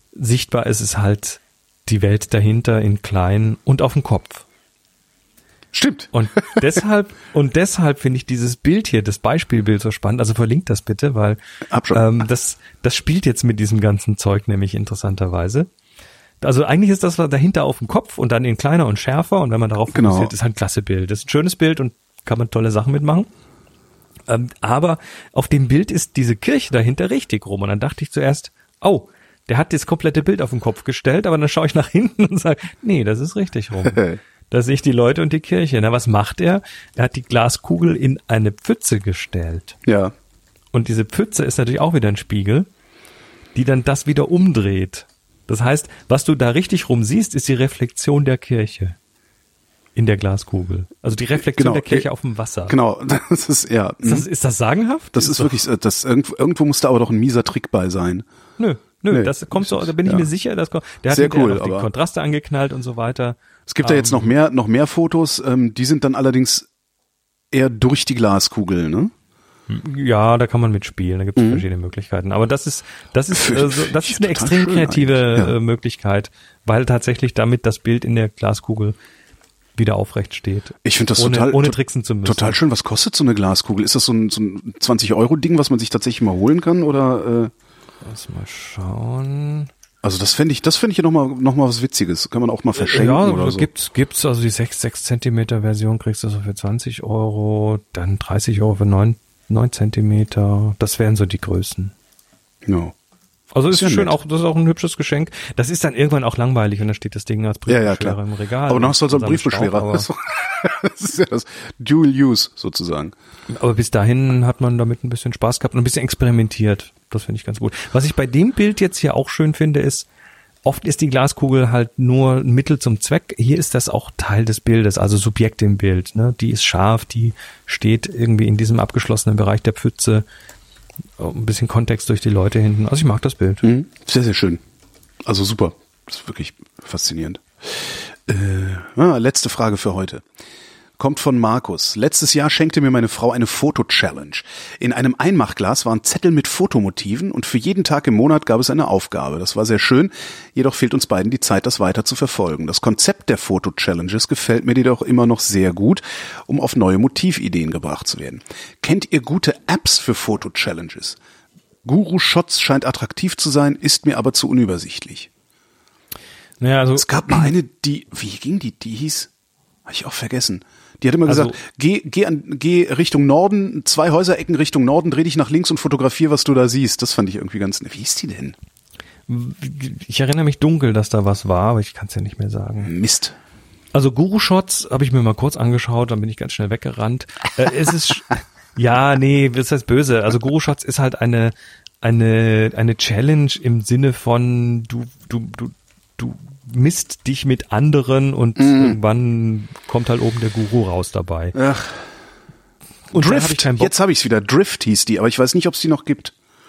sichtbar ist, ist halt die Welt dahinter in klein und auf dem Kopf. Stimmt. Und deshalb, und deshalb finde ich dieses Bild hier, das Beispielbild so spannend. Also verlinkt das bitte, weil ähm, das, das spielt jetzt mit diesem ganzen Zeug nämlich interessanterweise. Also eigentlich ist das dahinter auf dem Kopf und dann in kleiner und schärfer und wenn man darauf genau. fokussiert, ist halt ein klasse Bild. Das ist ein schönes Bild und kann man tolle Sachen mitmachen. Ähm, aber auf dem Bild ist diese Kirche dahinter richtig rum. Und dann dachte ich zuerst, oh, der hat das komplette Bild auf den Kopf gestellt, aber dann schaue ich nach hinten und sage, nee, das ist richtig rum. Da sehe ich die Leute und die Kirche. Na, was macht er? Er hat die Glaskugel in eine Pfütze gestellt. Ja. Und diese Pfütze ist natürlich auch wieder ein Spiegel, die dann das wieder umdreht. Das heißt, was du da richtig rum siehst, ist die Reflexion der Kirche in der Glaskugel. Also die Reflexion genau. der Kirche auf dem Wasser. Genau, das ist, ja. Ist das, ist das sagenhaft? Das ist, ist wirklich, das, irgendwo, irgendwo muss da aber doch ein mieser Trick bei sein. Nö, nö, nee, das kommt so, da bin ich ja. mir sicher, das kommt, der hat Sehr cool, noch die aber Kontraste angeknallt und so weiter. Es gibt ja jetzt noch mehr, noch mehr Fotos, ähm, die sind dann allerdings eher durch die Glaskugel, ne? Ja, da kann man mitspielen, da gibt es mhm. verschiedene Möglichkeiten. Aber das ist, das ist, äh, so, das ist eine extrem kreative ja. äh, Möglichkeit, weil tatsächlich damit das Bild in der Glaskugel wieder aufrecht steht. Ich finde das ohne, total, ohne tricksen zu müssen. Total schön. Was kostet so eine Glaskugel? Ist das so ein, so ein zwanzig Euro Ding, was man sich tatsächlich mal holen kann, oder? Äh? Lass mal schauen. Also das fände ich, das fände ich ja nochmal, noch mal was Witziges. Kann man auch mal verschenken ja, oder so. gibt's, gibt's, also die sechs Zentimeter Version kriegst du so für zwanzig Euro, dann dreißig Euro für neun Zentimeter. Das wären so die Größen. Ja. Also ist ja schön, nett. auch, das ist auch ein hübsches Geschenk. Das ist dann irgendwann auch langweilig und dann steht das Ding als Briefbeschwerer ja, ja, im Regal. Aber dann hast du also einen Briefbeschwerer. Briefbeschwerer. Das ist ja das Dual Use sozusagen. Aber bis dahin hat man damit ein bisschen Spaß gehabt und ein bisschen experimentiert. Das finde ich ganz gut. Was ich bei dem Bild jetzt hier auch schön finde, ist, oft ist die Glaskugel halt nur ein Mittel zum Zweck. Hier ist das auch Teil des Bildes, also Subjekt im Bild. Ne? Die ist scharf, die steht irgendwie in diesem abgeschlossenen Bereich der Pfütze. Ein bisschen Kontext durch die Leute hinten. Also ich mag das Bild. Mhm. Sehr, sehr schön. Also super. Das ist wirklich faszinierend. Äh, ah, letzte Frage für heute. Kommt von Markus. Letztes Jahr schenkte mir meine Frau eine Foto-Challenge. In einem Einmachglas waren Zettel mit Fotomotiven und für jeden Tag im Monat gab es eine Aufgabe. Das war sehr schön, jedoch fehlt uns beiden die Zeit, das weiter zu verfolgen. Das Konzept der Foto-Challenges gefällt mir jedoch immer noch sehr gut, um auf neue Motivideen gebracht zu werden. Kennt ihr gute Apps für Foto-Challenges? Guru Shots scheint attraktiv zu sein, ist mir aber zu unübersichtlich. Naja, also es gab mal eine, die, wie ging die, die hieß, habe ich auch vergessen. Die hat immer also, gesagt, geh, geh, an, geh Richtung Norden, zwei Häuserecken Richtung Norden, dreh dich nach links und fotografier, was du da siehst. Das fand ich irgendwie ganz, wie ist die denn? Ich erinnere mich dunkel, dass da was war, aber ich kann es ja nicht mehr sagen. Mist. Also Guru Shots habe ich mir mal kurz angeschaut, dann bin ich ganz schnell weggerannt. äh, es ist, ja, nee, das heißt böse. Also Guru Shots ist halt eine, eine, eine Challenge im Sinne von, du, du, du, du misst dich mit anderen und mm. irgendwann kommt halt oben der Guru raus dabei. Ach. Und Drift, hab ich keinen Bock. Jetzt habe ich es wieder. Drift hieß die, aber ich weiß nicht, ob es die noch gibt.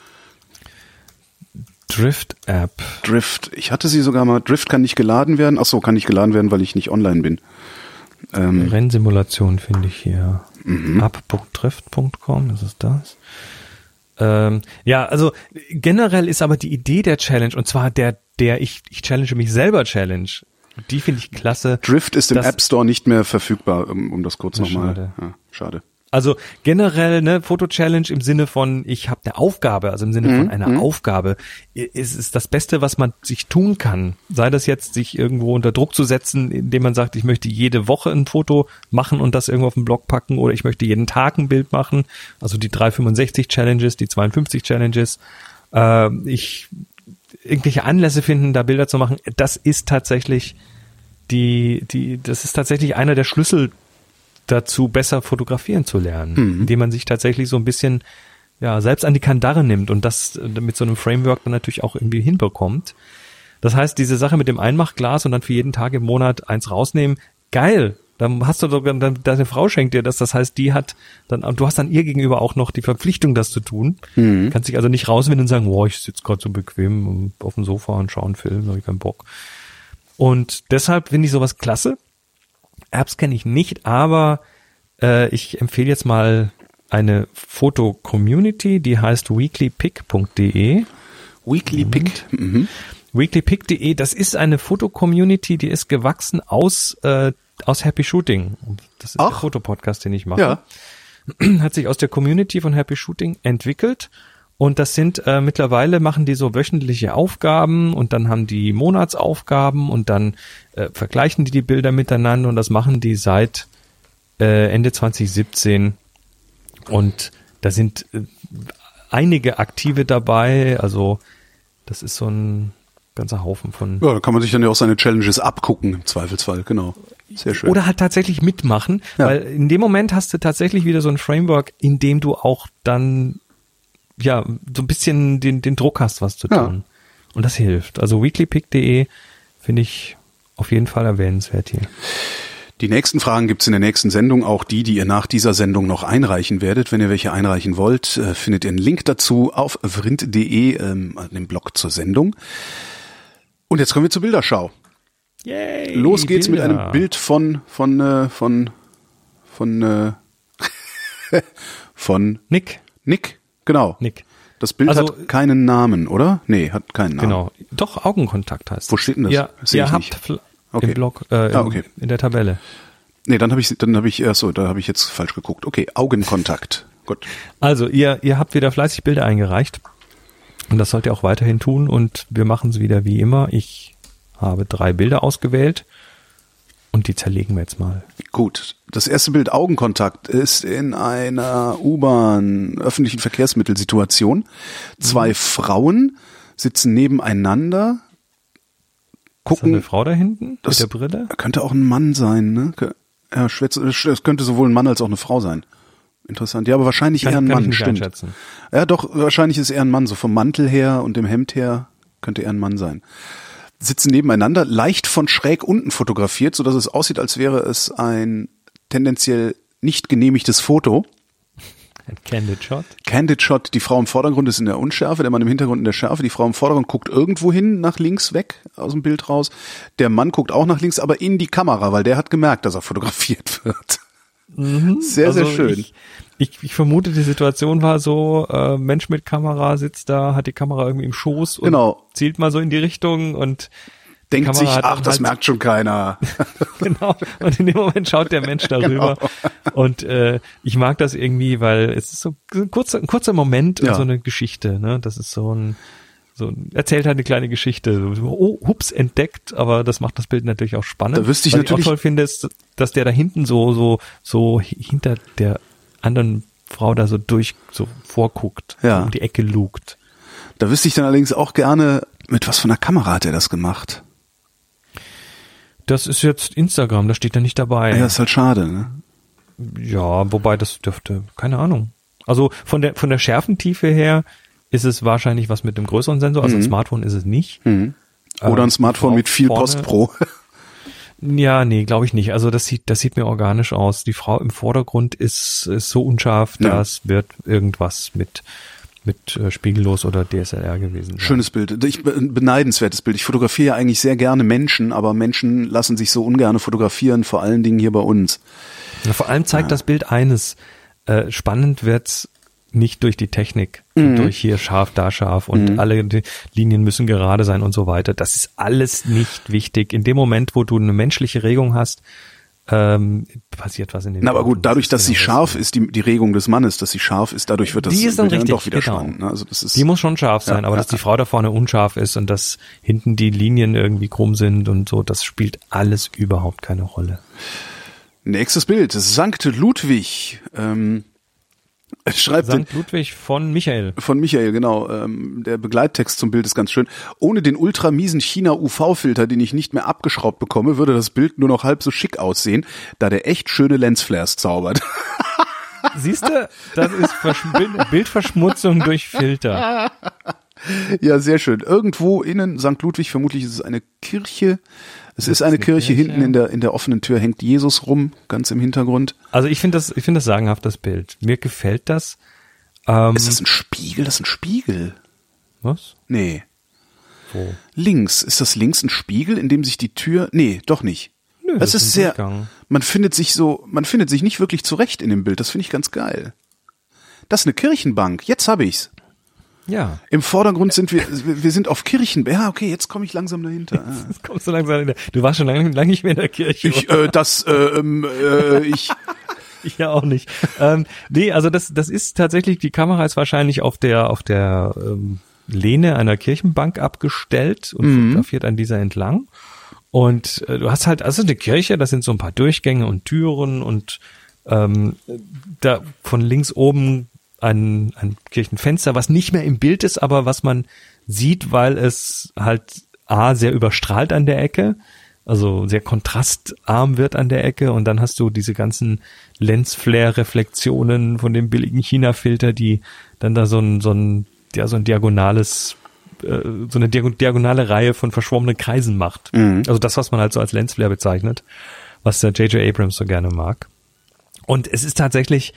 Drift-App. Drift. Ich hatte sie sogar mal. Drift kann nicht geladen werden. Ach so, kann nicht geladen werden, weil ich nicht online bin. Ähm. Rennsimulation finde ich hier. Mhm. app punkt drift punkt com, das ist das. Ähm, ja, also generell ist aber die Idee der Challenge, und zwar der der ich ich challenge mich selber Challenge, die finde ich klasse. Drift ist im App Store nicht mehr verfügbar, um, um das kurz nochmal. Schade. Ja, schade. Also generell, ne, Foto-Challenge im Sinne von, ich habe eine Aufgabe, also im Sinne mhm. von einer mhm. Aufgabe, ist, ist das Beste, was man sich tun kann. Sei das jetzt, sich irgendwo unter Druck zu setzen, indem man sagt, ich möchte jede Woche ein Foto machen und das irgendwo auf den Blog packen, oder ich möchte jeden Tag ein Bild machen, also die dreihundertfünfundsechzig Challenges, die zweiundfünfzig Challenges, äh, ich irgendwelche Anlässe finden, da Bilder zu machen, das ist tatsächlich die, die, das ist tatsächlich einer der Schlüssel dazu, besser fotografieren zu lernen, mhm. indem man sich tatsächlich so ein bisschen, ja, selbst an die Kandare nimmt und das mit so einem Framework dann natürlich auch irgendwie hinbekommt. Das heißt, diese Sache mit dem Einmachglas und dann für jeden Tag im Monat eins rausnehmen, geil. Dann hast du sogar, dann, deine Frau schenkt dir das, das heißt, die hat dann, du hast dann ihr gegenüber auch noch die Verpflichtung, das zu tun. Mhm. Kannst dich also nicht rauswinden und sagen, boah, ich sitze gerade so bequem auf dem Sofa und schaue einen Film, habe ich keinen Bock. Und deshalb finde ich sowas klasse. Apps kenne ich nicht, aber äh, ich empfehle jetzt mal eine Foto-Community, die heißt weeklypic punkt de. Weeklypic. Mhm. weeklypic punkt de, das ist eine Foto-Community, die ist gewachsen aus äh, aus Happy Shooting. Das ist Ach. der Fotopodcast, den ich mache. Ja. Hat sich aus der Community von Happy Shooting entwickelt. Und das sind äh, mittlerweile machen die so wöchentliche Aufgaben und dann haben die Monatsaufgaben und dann äh, vergleichen die die Bilder miteinander und das machen die seit äh, Ende zwanzig siebzehn. Und da sind äh, einige Aktive dabei. Also das ist so ein ganzer Haufen von... Ja, da kann man sich dann ja auch seine Challenges abgucken im Zweifelsfall, genau. Sehr schön. Oder halt tatsächlich mitmachen, Ja. weil in dem Moment hast du tatsächlich wieder so ein Framework, in dem du auch dann ja so ein bisschen den, den Druck hast, was zu tun. Ja. Und das hilft. Also weeklypick punkt de finde ich auf jeden Fall erwähnenswert hier. Die nächsten Fragen gibt's in der nächsten Sendung, auch die, die ihr nach dieser Sendung noch einreichen werdet. Wenn ihr welche einreichen wollt, äh, findet ihr einen Link dazu auf vrind punkt de, ähm, dem Blog zur Sendung. Und jetzt kommen wir zur Bilderschau. Yay, Los geht's Bilder. mit einem Bild von von äh, von von äh, von Nick. Nick, genau. Nick. Das Bild Also- hat keinen Namen, oder? Nee, hat keinen Namen. Genau. Doch, Augenkontakt heißt Wo es. steht denn das? Ja, Das sehe ihr ich habt nicht. fl- Okay. im Blog, äh, Ah, im- okay. in der Tabelle. Nee, dann habe ich dann habe ich ach so, da habe ich jetzt falsch geguckt. Okay, Augenkontakt. Gut. Also ihr, ihr habt wieder fleißig Bilder eingereicht und das sollt ihr auch weiterhin tun und wir machen es wieder wie immer. Ich habe drei Bilder ausgewählt und die zerlegen wir jetzt mal. Gut. Das erste Bild Augenkontakt ist in einer U-Bahn öffentlichen Verkehrsmittelsituation. Zwei mhm. Frauen sitzen nebeneinander, Ist gucken. da eine Frau da hinten Das mit der Brille? Könnte auch ein Mann sein, ne? Ja, schwer zu- es könnte sowohl ein Mann als auch eine Frau sein. Interessant. Ja, aber wahrscheinlich Kann, eher ein kann Mann, ich nicht stimmt. einschätzen. Ja, doch, wahrscheinlich ist eher ein Mann, so vom Mantel her und dem Hemd her könnte eher ein Mann sein. Sitzen nebeneinander, leicht von schräg unten fotografiert, sodass es aussieht, als wäre es ein tendenziell nicht genehmigtes Foto. Ein Candid Shot. Candid Shot, die Frau im Vordergrund ist in der Unschärfe, der Mann im Hintergrund in der Schärfe. Die Frau im Vordergrund guckt irgendwo hin, nach links weg, aus dem Bild raus. Der Mann guckt auch nach links, aber in die Kamera, weil der hat gemerkt, dass er fotografiert wird. Mhm. Sehr, Also sehr schön. Ich, ich, ich vermute, die Situation war so, äh, Mensch mit Kamera sitzt da, hat die Kamera irgendwie im Schoß und Genau. zielt mal so in die Richtung und die Denkt Kamera sich, hat ach, dann das halt- merkt schon keiner. Genau. Und in dem Moment schaut der Mensch darüber. Genau. Und äh, ich mag das irgendwie, weil es ist so ein kurzer, ein kurzer Moment und Ja. so eine Geschichte. Ne? Das ist so ein, so ein, erzählt halt eine kleine Geschichte. So, oh, hups, entdeckt, aber das macht das Bild natürlich auch spannend. Da wüsste ich Was natürlich- ich auch toll finde, ist, dass der da hinten so, so, so hinter der anderen Frau da so durch, so vorguckt, Ja. so um die Ecke lugt. Da wüsste ich dann allerdings auch gerne, mit was von einer Kamera hat er das gemacht? Das ist jetzt Instagram, da steht er nicht dabei. Ja, ist halt schade, ne? Ja, wobei das dürfte, keine Ahnung. Also von der von der Schärfentiefe her ist es wahrscheinlich was mit einem größeren Sensor. Also ein Smartphone ist es nicht. Mhm. Oder Ähm, ein Smartphone Frau mit viel vorne- Post-Pro. Ja, nee, glaube ich nicht. Also das sieht das sieht mir organisch aus. Die Frau im Vordergrund ist, ist so unscharf, Ja. das wird irgendwas mit mit äh, spiegellos oder D S L R gewesen sein. Schönes Bild. Ich, ein beneidenswertes Bild. Ich fotografiere ja eigentlich sehr gerne Menschen, aber Menschen lassen sich so ungern fotografieren, vor allen Dingen hier bei uns. Ja, vor allem zeigt das Bild eines. Äh, spannend wird's nicht durch die Technik, Mhm. durch hier scharf, da scharf und Mhm. alle die Linien müssen gerade sein und so weiter. Das ist alles nicht wichtig. In dem Moment, wo du eine menschliche Regung hast, ähm, passiert was in den Na, aber Augen. gut, dadurch, Das dass ist sie genau scharf das. ist, die, die Regung des Mannes, dass sie scharf ist, dadurch wird das Die ist dann wird richtig, doch wieder genau. spannend. Ne? Also das ist, Die muss schon scharf sein, Ja, aber ja, dass die Frau da vorne unscharf ist und dass hinten die Linien irgendwie krumm sind und so, das spielt alles überhaupt keine Rolle. nächstes Bild. Sankt Ludwig. Ähm, schreibt Sankt Ludwig von Michael. von Michael, genau. Ähm, der Begleittext zum Bild ist ganz schön. Ohne den ultramiesen China-U V-Filter, den ich nicht mehr abgeschraubt bekomme, würde das Bild nur noch halb so schick aussehen, da der echt schöne Lensflares zaubert. Siehst du, das ist Versch Bild Bildverschmutzung durch Filter. Ja, sehr schön. Irgendwo innen Sankt Ludwig, vermutlich ist es eine Kirche. Es ist ist eine eine Kirche. Kirche. Hinten in der in der offenen Tür hängt Jesus rum, ganz im Hintergrund. Also ich finde das, ich finde das sagenhaft, das Bild. Mir gefällt das. Ähm, Ist das ein Spiegel? Das ist ein Spiegel. was? Nee. Wo? Links. Ist das links ein Spiegel, in dem sich die Tür... Nee, doch nicht. Nö, Es das ist ein sehr... Durchgang. Man findet sich so... Man findet sich nicht wirklich zurecht in dem Bild. Das finde ich ganz geil. Das ist eine Kirchenbank. Jetzt habe ich's. Ja. Im Vordergrund sind wir, wir sind auf Kirchen. Ja, okay, jetzt komme ich langsam dahinter. Jetzt kommst du langsam dahinter. Du warst schon lange, lange nicht mehr in der Kirche. Ich, äh, das, äh, ähm, äh, ich... Ich ja auch nicht. ähm, nee, also das, das ist tatsächlich, die Kamera ist wahrscheinlich auf der, auf der ähm, Lehne einer Kirchenbank abgestellt und mhm. fotografiert an dieser entlang. Und äh, du hast halt, also eine Kirche, das sind so ein paar Durchgänge und Türen und ähm, da von links oben ein, ein Kirchenfenster, was nicht mehr im Bild ist, aber was man sieht, weil es halt A, sehr überstrahlt an der Ecke, also sehr kontrastarm wird an der Ecke, und dann hast du diese ganzen Lensflare-Reflexionen von dem billigen China-Filter, die dann da so ein, so ein, ja, so ein diagonales, äh, so eine diagonale Reihe von verschwommenen Kreisen macht. Mhm. Also das, was man halt so als Lensflare bezeichnet, was der J J Abrams so gerne mag. Und es ist tatsächlich,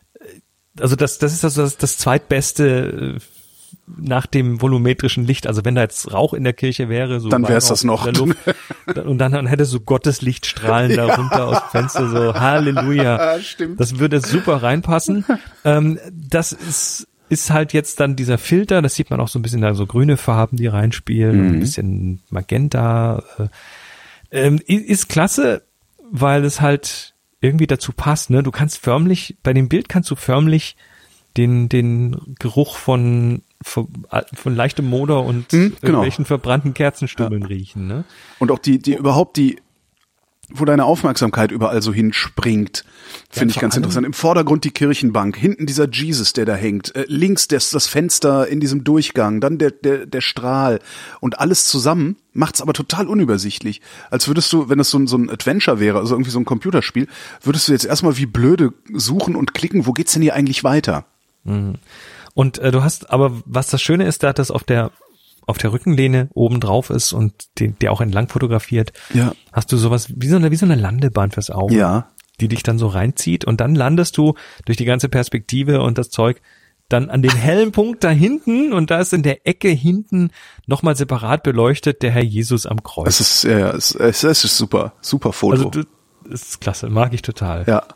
also das, das ist also das, das zweitbeste nach dem volumetrischen Licht. Also wenn da jetzt Rauch in der Kirche wäre, so dann wär's das noch. Luft, und dann, dann hätte so Gotteslichtstrahlen ja. da runter aus dem Fenster, so Halleluja. Stimmt. Das würde super reinpassen. ähm, das ist, ist halt jetzt dann dieser Filter, das sieht man auch so ein bisschen da, so grüne Farben, die reinspielen, mhm. ein bisschen Magenta. Äh, ähm, ist klasse, weil es halt irgendwie dazu passt, ne? Du kannst förmlich, bei dem Bild kannst du förmlich den, den Geruch von, von, von leichtem Moder und hm, genau. irgendwelchen verbrannten Kerzenstummeln ja. riechen, ne? Und auch die, die überhaupt die, wo deine Aufmerksamkeit überall so hinspringt, finde ja, ich ganz interessant. Im Vordergrund die Kirchenbank, hinten dieser Jesus, der da hängt, äh, links das, das Fenster in diesem Durchgang, dann der, der, der Strahl, und alles zusammen macht's aber total unübersichtlich. Als würdest du, wenn es so ein, so ein Adventure wäre, also irgendwie so ein Computerspiel, würdest du jetzt erstmal wie blöde suchen und klicken, wo geht's denn hier eigentlich weiter? Mhm. Und äh, du hast, aber was das Schöne ist, da das auf der auf der Rückenlehne oben drauf ist und den, der auch entlang fotografiert, ja. hast du sowas wie so eine, wie so eine Landebahn fürs Auge, ja. die dich dann so reinzieht, und dann landest du durch die ganze Perspektive und das Zeug dann an dem hellen Punkt da hinten, und da ist in der Ecke hinten nochmal separat beleuchtet der Herr Jesus am Kreuz. Es ist, ja, es, es ist super, super Foto. Also das ist klasse, mag ich total. Ja.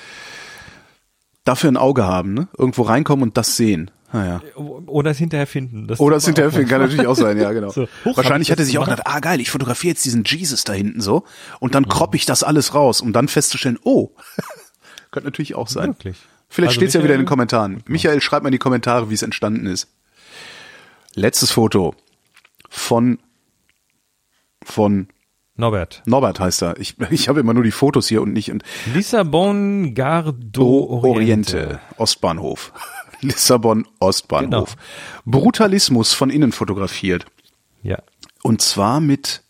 Dafür ein Auge haben, ne? Irgendwo reinkommen und das sehen. Naja. Oder es hinterher finden. Das Oder es hinterher finden, kann natürlich auch sein, ja, genau. So, hoch, wahrscheinlich hätte sich auch gedacht, ah geil, ich fotografiere jetzt diesen Jesus da hinten so, und dann kropp ich das alles raus, um dann festzustellen, oh, könnte natürlich auch sein. Wirklich? Vielleicht also steht's ja wieder in den Kommentaren. Okay. Michael, schreibt mal in die Kommentare, wie es entstanden ist. Letztes Foto von von Norbert. Norbert heißt er. Ich, ich habe immer nur die Fotos hier und nicht. Und Lissabon Gare d'Oriente. Oriente, Ostbahnhof. Lissabon Ostbahnhof. Genau. Brutalismus von innen fotografiert. Ja. Und zwar mit,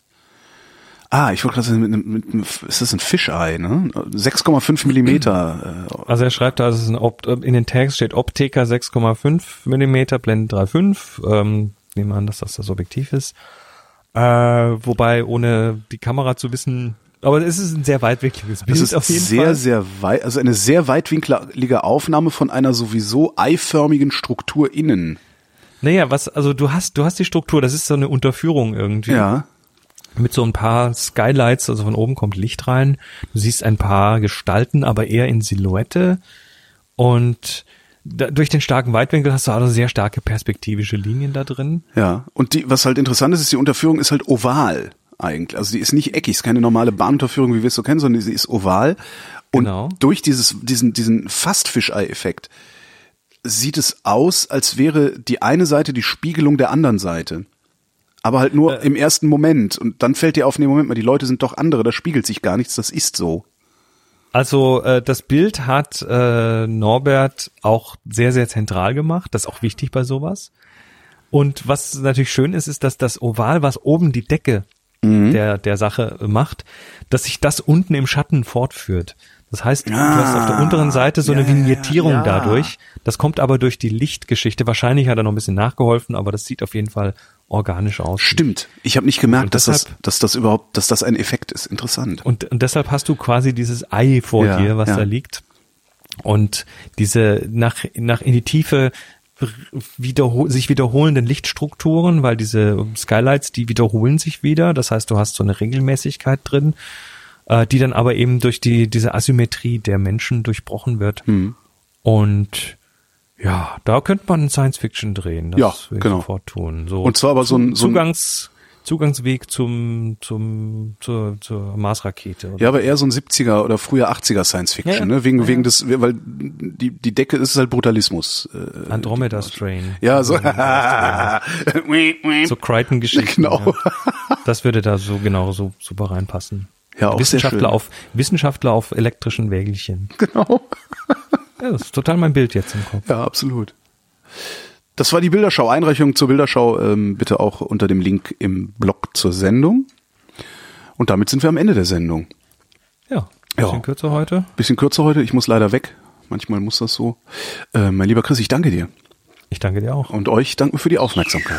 ah, ich wollte gerade sagen, mit, mit, mit, ist das ein Fisheye, ne? sechs Komma fünf Millimeter. Äh, also er schreibt da, es ist ein Opt, in den Tags steht Opteka sechs Komma fünf Millimeter, Blende drei Komma fünf. Ähm, nehmen wir an, dass das das Objektiv ist. Äh, wobei, ohne die Kamera zu wissen, aber es ist ein sehr weitwinkliges Bild. Es ist auf jeden sehr, Fall. sehr weit, also eine sehr weitwinklige Aufnahme von einer sowieso eiförmigen Struktur innen. Naja, was, also du hast, du hast die Struktur, das ist so eine Unterführung irgendwie. Ja. Mit so ein paar Skylights, also von oben kommt Licht rein. Du siehst ein paar Gestalten, aber eher in Silhouette. Und da, durch den starken Weitwinkel hast du also sehr starke perspektivische Linien da drin. Ja, und die, was halt interessant ist, ist, die Unterführung ist halt oval eigentlich. Also die ist nicht eckig, ist keine normale Bahnunterführung, wie wir es so kennen, sondern sie ist oval. Und genau. durch dieses, diesen, diesen fast Fisheye-Effekt sieht es aus, als wäre die eine Seite die Spiegelung der anderen Seite. Aber halt nur äh, im ersten Moment. Und dann fällt dir auf, nee, Moment mal, die Leute sind doch andere, da spiegelt sich gar nichts, das ist so. Also äh, das Bild hat äh, Norbert auch sehr, sehr zentral gemacht. Das ist auch wichtig bei sowas. Und was natürlich schön ist, ist, dass das Oval, was oben die Decke mhm. der der Sache macht, dass sich das unten im Schatten fortführt. Das heißt, ah, du hast auf der unteren Seite so eine ja, Vignettierung ja. dadurch. Das kommt aber durch die Lichtgeschichte. Wahrscheinlich hat er noch ein bisschen nachgeholfen, aber das sieht auf jeden Fall organisch aus. Stimmt. Ich habe nicht gemerkt, dass deshalb, das, dass das überhaupt, dass das ein Effekt ist. Interessant. Und, und deshalb hast du quasi dieses Ei vor ja, dir, was ja. da liegt. Und diese nach, nach in die Tiefe wiederhol, sich wiederholenden Lichtstrukturen, weil diese Skylights, die wiederholen sich wieder. Das heißt, du hast so eine Regelmäßigkeit drin, äh, die dann aber eben durch die, diese Asymmetrie der Menschen durchbrochen wird. Hm. Und Ja, da könnte man Science-Fiction drehen. Das Ja, will ich genau. sofort tun. So Und zwar aber so ein, so ein Zugangs, Zugangsweg zum, zum, zur, zur Marsrakete. Oder? ja, aber eher so ein siebziger oder früher achtziger Science-Fiction, Ja, ja. ne? Wegen, Ja, wegen ja. des, weil die, die Decke ist halt Brutalismus. Äh, Andromeda Strain. ja, so. So Crichton-Geschichten. Genau. Ja. Das würde da so genau so super reinpassen. Ja, auch sehr schön. Wissenschaftler auf, Wissenschaftler auf elektrischen Wägelchen. Genau. Ja, das ist total mein Bild jetzt im Kopf. Ja, absolut. Das war die Bilderschau. Einreichung zur Bilderschau ähm, bitte auch unter dem Link im Blog zur Sendung. Und damit sind wir am Ende der Sendung. Ja, bisschen Ja. kürzer heute. Bisschen kürzer heute. Ich muss leider weg. Manchmal muss das so. Äh, mein lieber Chris, ich danke dir. Ich danke dir auch. Und euch danken für die Aufmerksamkeit.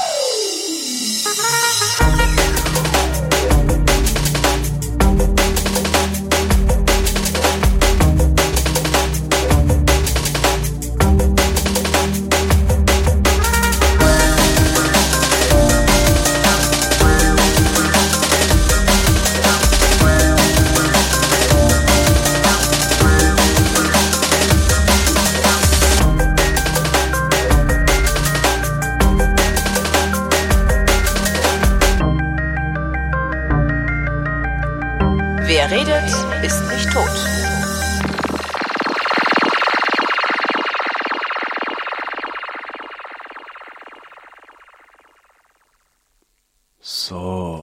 Wer redet, ist nicht tot. So.